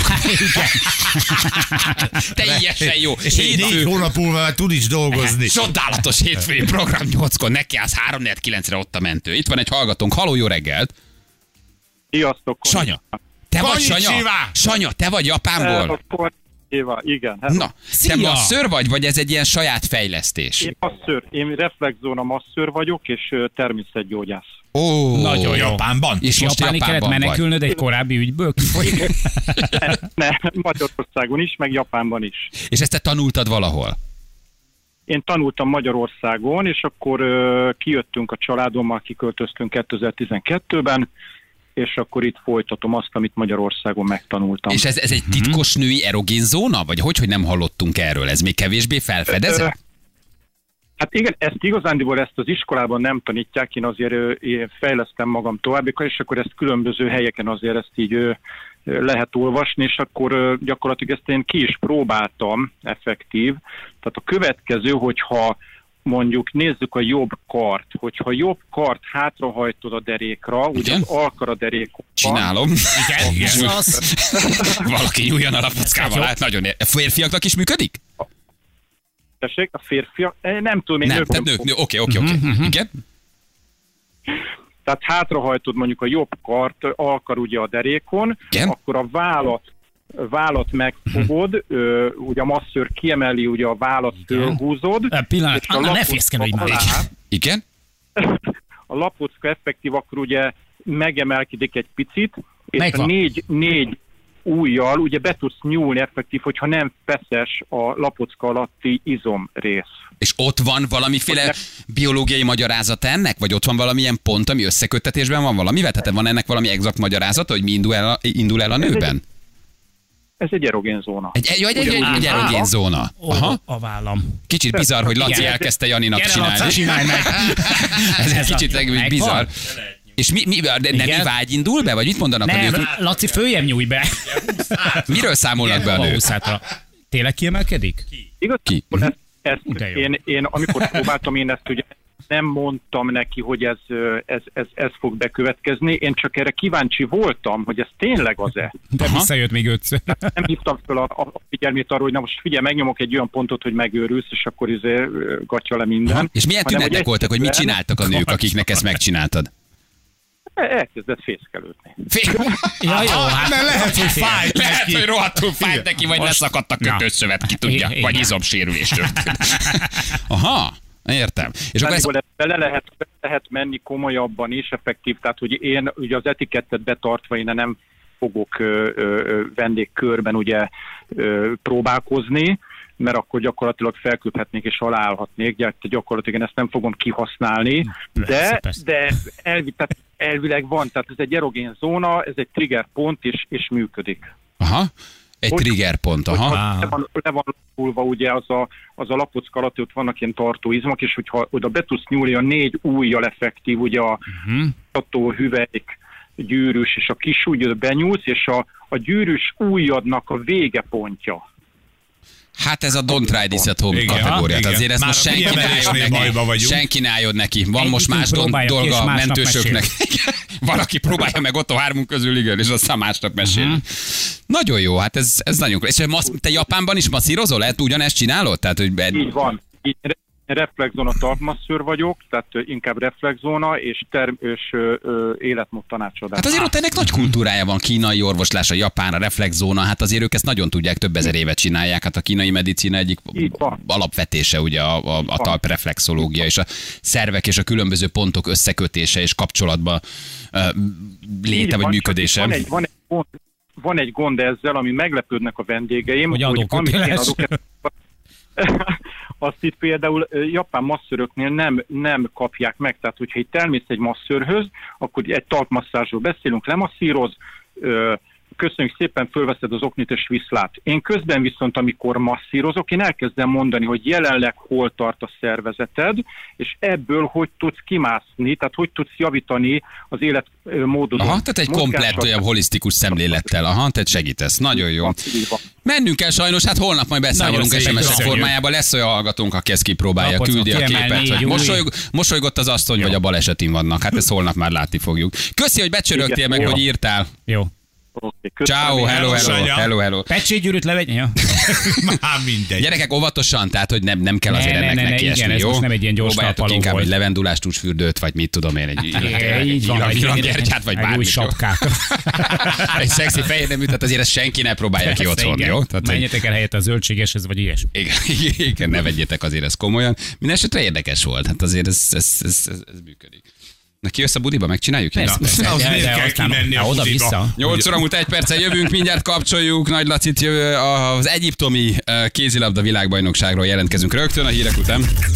Speaker 2: Teljesen jó.
Speaker 4: És egy négy hónap múlva már tud is dolgozni.
Speaker 2: Csodálatos hétfői program, nyolckor neki állsz, három negyven kilencre ott a mentő. Itt van egy hallgatónk, haló, jó reggelt.
Speaker 6: Sziasztok!
Speaker 2: Sanya, te vagy
Speaker 4: Konnichiwa!
Speaker 2: Sanya? Sanya, te vagy Japánból?
Speaker 6: Éva, igen. Hát
Speaker 2: Na, te
Speaker 3: Szia!
Speaker 2: masször vagy, vagy ez egy ilyen saját fejlesztés?
Speaker 6: Én masször, én reflexzóna masször vagyok, és ö, természetgyógyász.
Speaker 2: Ó,
Speaker 3: Nagyon jó.
Speaker 4: Japánban?
Speaker 2: És most
Speaker 3: Japáni kellett
Speaker 2: Japánban vagy.
Speaker 3: menekülnöd egy korábbi ügyből? Kifolyik?
Speaker 6: Ne, Magyarországon is, meg Japánban is.
Speaker 2: És ezt te tanultad valahol?
Speaker 6: Én tanultam Magyarországon, és akkor ö, kijöttünk a családommal, kiköltöztünk kétezer-tizenkettőben, és akkor itt folytatom azt, amit Magyarországon megtanultam.
Speaker 2: És ez, ez egy titkos női erogén zóna? Vagy hogy, hogy nem hallottunk erről? Ez még kevésbé felfedezett?
Speaker 6: Hát igen, ezt igazándiból ezt az iskolában nem tanítják, én azért ö, én fejlesztem magam tovább, és akkor ezt különböző helyeken azért ezt így ö, ö, lehet olvasni, és akkor ö, gyakorlatilag ezt én ki is próbáltam, effektív. Tehát a következő, hogyha mondjuk nézzük a jobb kart, hogyha jobb kart hátrahajtod a derékra, ugye
Speaker 2: Igen?
Speaker 6: az alkar a derékon.
Speaker 2: Csinálom.
Speaker 3: Igen, igen. Az.
Speaker 2: Valaki nyúljon a lapockával, hát nagyon ér- Férfiaknak is működik?
Speaker 6: Tessék, a férfiak, eh, nem tudom, én
Speaker 2: Nem,
Speaker 6: nők-
Speaker 2: tehát nők, nő, oké, oké, oké. Igen?
Speaker 6: Tehát hátrahajtod mondjuk a jobb kart, alkar ugye a derékon,
Speaker 2: Igen.
Speaker 6: akkor a vállat, vállat megfogod, ö, ugye a masszőr kiemeli, ugye a vállat fölhúzod.
Speaker 3: Ö, pillanat,
Speaker 6: és a
Speaker 3: Anna, ne
Speaker 6: lapocka
Speaker 3: fészkelődj már.
Speaker 6: alá-
Speaker 2: Igen?
Speaker 6: A lapocka effektív akkor ugye megemelkedik egy picit, és
Speaker 3: Megvan.
Speaker 6: a négy, négy ujjal ugye be tudsz nyúlni effektív, hogyha nem feszes a lapocka alatti izomrész.
Speaker 2: És ott van valamiféle biológiai magyarázat ennek? Vagy ott van valamilyen pont, ami összeköttetésben van valamivel? Tehát van ennek valami exakt magyarázata, hogy mi indul el a, indul el a nőben?
Speaker 6: Ez egy erogén zóna.
Speaker 2: Egy, egy, egy, egy, egy, egy
Speaker 3: Aha.
Speaker 2: erogén zóna.
Speaker 3: Ó,
Speaker 2: Aha.
Speaker 3: a vállam.
Speaker 2: Kicsit bizarr, hogy Laci
Speaker 3: Igen.
Speaker 2: elkezdte Janinak
Speaker 3: Gyere,
Speaker 2: csinálni.
Speaker 3: Laci, csinálj meg.
Speaker 2: Ez egy
Speaker 3: Ez a-
Speaker 2: kicsit
Speaker 3: megvan.
Speaker 2: bizarr. És mi, mi, de nem
Speaker 3: Igen.
Speaker 2: mi vágy indul be? Vagy mit mondanak a
Speaker 3: Nem,
Speaker 2: nők?
Speaker 3: Laci, följebb nyújj be.
Speaker 2: Miről számolnak be a nők?
Speaker 3: húszátra. Tényleg kiemelkedik?
Speaker 6: Igaz?
Speaker 2: Ki?
Speaker 6: Ezt, ezt
Speaker 3: De jó.
Speaker 6: én, én amikor próbáltam, én ezt ugye nem mondtam neki, hogy ez, ez, ez, ez fog bekövetkezni, én csak erre kíváncsi voltam, hogy ez tényleg az-e.
Speaker 3: De
Speaker 2: Aha.
Speaker 3: visszajött még ötször.
Speaker 6: Nem hívtam fel a, a figyelmét arra, hogy na most figyelj, megnyomok egy olyan pontot, hogy megőrülsz, és akkor izé ö, gatya le minden.
Speaker 2: Aha. És milyen
Speaker 6: Hanem,
Speaker 2: tünetek
Speaker 6: hogy
Speaker 2: voltak, hogy mit
Speaker 6: egyszerűen
Speaker 2: csináltak a nők, akiknek ezt megcsináltad?
Speaker 6: Elkezdett fészkelődni.
Speaker 3: Ja, jó, hát.
Speaker 4: Mert lehet, hogy fájt
Speaker 2: Lehet,
Speaker 4: neki.
Speaker 2: hogy rohadtul fájt neki, vagy
Speaker 3: Most-
Speaker 2: leszakadt a
Speaker 3: Na.
Speaker 2: kötőszövet, ki tudja,
Speaker 3: Igen.
Speaker 2: vagy izomsérülés történt. Aha, értem. És akkor ez...
Speaker 6: Igazából bele lehet, bele lehet menni komolyabban is, effektív, tehát hogy én ugye az etikettet betartva én nem fogok ö, ö, vendégkörben ugye ö, próbálkozni, mert akkor gyakorlatilag felköphetnék és aláállhatnék, Gy- gyakorlatilag én ezt nem fogom kihasználni,
Speaker 3: Persze,
Speaker 6: de,
Speaker 3: persze.
Speaker 6: de elvi, tehát elvileg van, tehát ez egy erogén zóna, ez egy trigger pont, és, és működik.
Speaker 2: Aha. Egy trigger pont, aha.
Speaker 6: Le van, le van lapulva ugye az a, az a lapocka alatt, ott vannak ilyen tartóizmok, és hogyha oda be tudsz nyúlni, a négy ujjal effektív, ugye a uh-huh. tartó hüvelyk, gyűrűs, és a kis ujjad benyúlsz, és a, a gyűrűs ujjadnak a végepontja.
Speaker 2: Hát ez a Don't Try This at Home kategória. Azért ezt most senki ne álljon neki. Senki ne álljon neki. Van egy most más dolga a mentősöknek. Valaki próbálja meg ott a hármunk közül, igen, és aztán másnap mesélni. Uh-huh. Nagyon jó, hát ez, ez nagyon jó. És te Japánban is masszírozol? Lehet ugyanezt csinálod? Tehát, hogy...
Speaker 6: Így van. Így reflexzóna talpmasszőr vagyok, tehát inkább reflexzóna és, term- és ö, ö, életmód tanácsadás.
Speaker 2: Hát azért ott ennek nagy kultúrája van, kínai orvoslás, a japán, a reflexzóna, hát azért ők ezt nagyon tudják, több ezer évet csinálják, hát a kínai medicina egyik alapvetése ugye a, a, a talpreflexológia és a szervek és a különböző pontok összekötése és kapcsolatba uh, léte vagy működése.
Speaker 6: Van egy, van, egy gond, van egy gond ezzel, ami meglepődnek a vendégeim,
Speaker 3: hogy, hogy amit én adok
Speaker 6: azt itt például japán masszöröknél nem, nem kapják meg, tehát hogyha itt elmész egy masszörhöz, akkor egy talpmasszázsról beszélünk, lemasszíroz, köszönjük szépen, fölveszed az oknit és viszlát. Én közben viszont, amikor masszírozok, én elkezdem mondani, hogy jelenleg hol tart a szervezeted, és ebből hogy tudsz kimászni, tehát hogy tudsz javítani az életmódodon.
Speaker 2: Aha, tehát egy komplett olyan holisztikus szemlélettel, aha, tehát segítesz. Nagyon jó. Mennünk kell sajnos, hát holnap majd beszámolunk es em es formájában. Lesz olyan hallgatónk, aki ezt kipróbálja, küldi a képet. Hogy mosolyog, mosolygott az asszony, vagy a balesetin vannak. Hát ezt holnap már látni fogjuk. Köszi, hogy becsörögtél meg, hogy írtál.
Speaker 3: Jó.
Speaker 6: Okay,
Speaker 2: ciao, hello, hello, hello, hello.
Speaker 3: Pecsétgyűrűt levegy? Ja.
Speaker 4: Már mindegy.
Speaker 2: Gyerekek, óvatosan, tehát, hogy nem, nem kell azért
Speaker 3: ne,
Speaker 2: ennek
Speaker 3: ne, ne,
Speaker 2: neki
Speaker 3: igen,
Speaker 2: esni,
Speaker 3: ez
Speaker 2: jó?
Speaker 3: most nem egy ilyen gyors
Speaker 2: próbáljátok inkább
Speaker 3: volt.
Speaker 2: egy levendulás tusfürdőt, vagy mit tudom én, egy
Speaker 3: gyertyát,
Speaker 2: vagy bármit.
Speaker 3: Egy új sapkát.
Speaker 2: Egy szexi fehér nemű, tehát azért ezt senki ne próbálja ki otthon, jó?
Speaker 3: Menjetek el helyett a zöldségeshez, vagy ilyesmi.
Speaker 2: Igen, ne vegyétek azért ezt komolyan. Mindenesetre érdekes volt, hát azért ez, ez, ez, ez, ez működik. Na, ki jössz a budiba, megcsináljuk?
Speaker 3: Persze, persze.
Speaker 4: Az miért kell kimenni a budiba?
Speaker 2: nyolc óra múlt egy perccel jövünk, mindjárt kapcsoljuk. Nagy Lacit, az egyiptomi kézilabda világbajnokságról jelentkezünk rögtön a hírek után.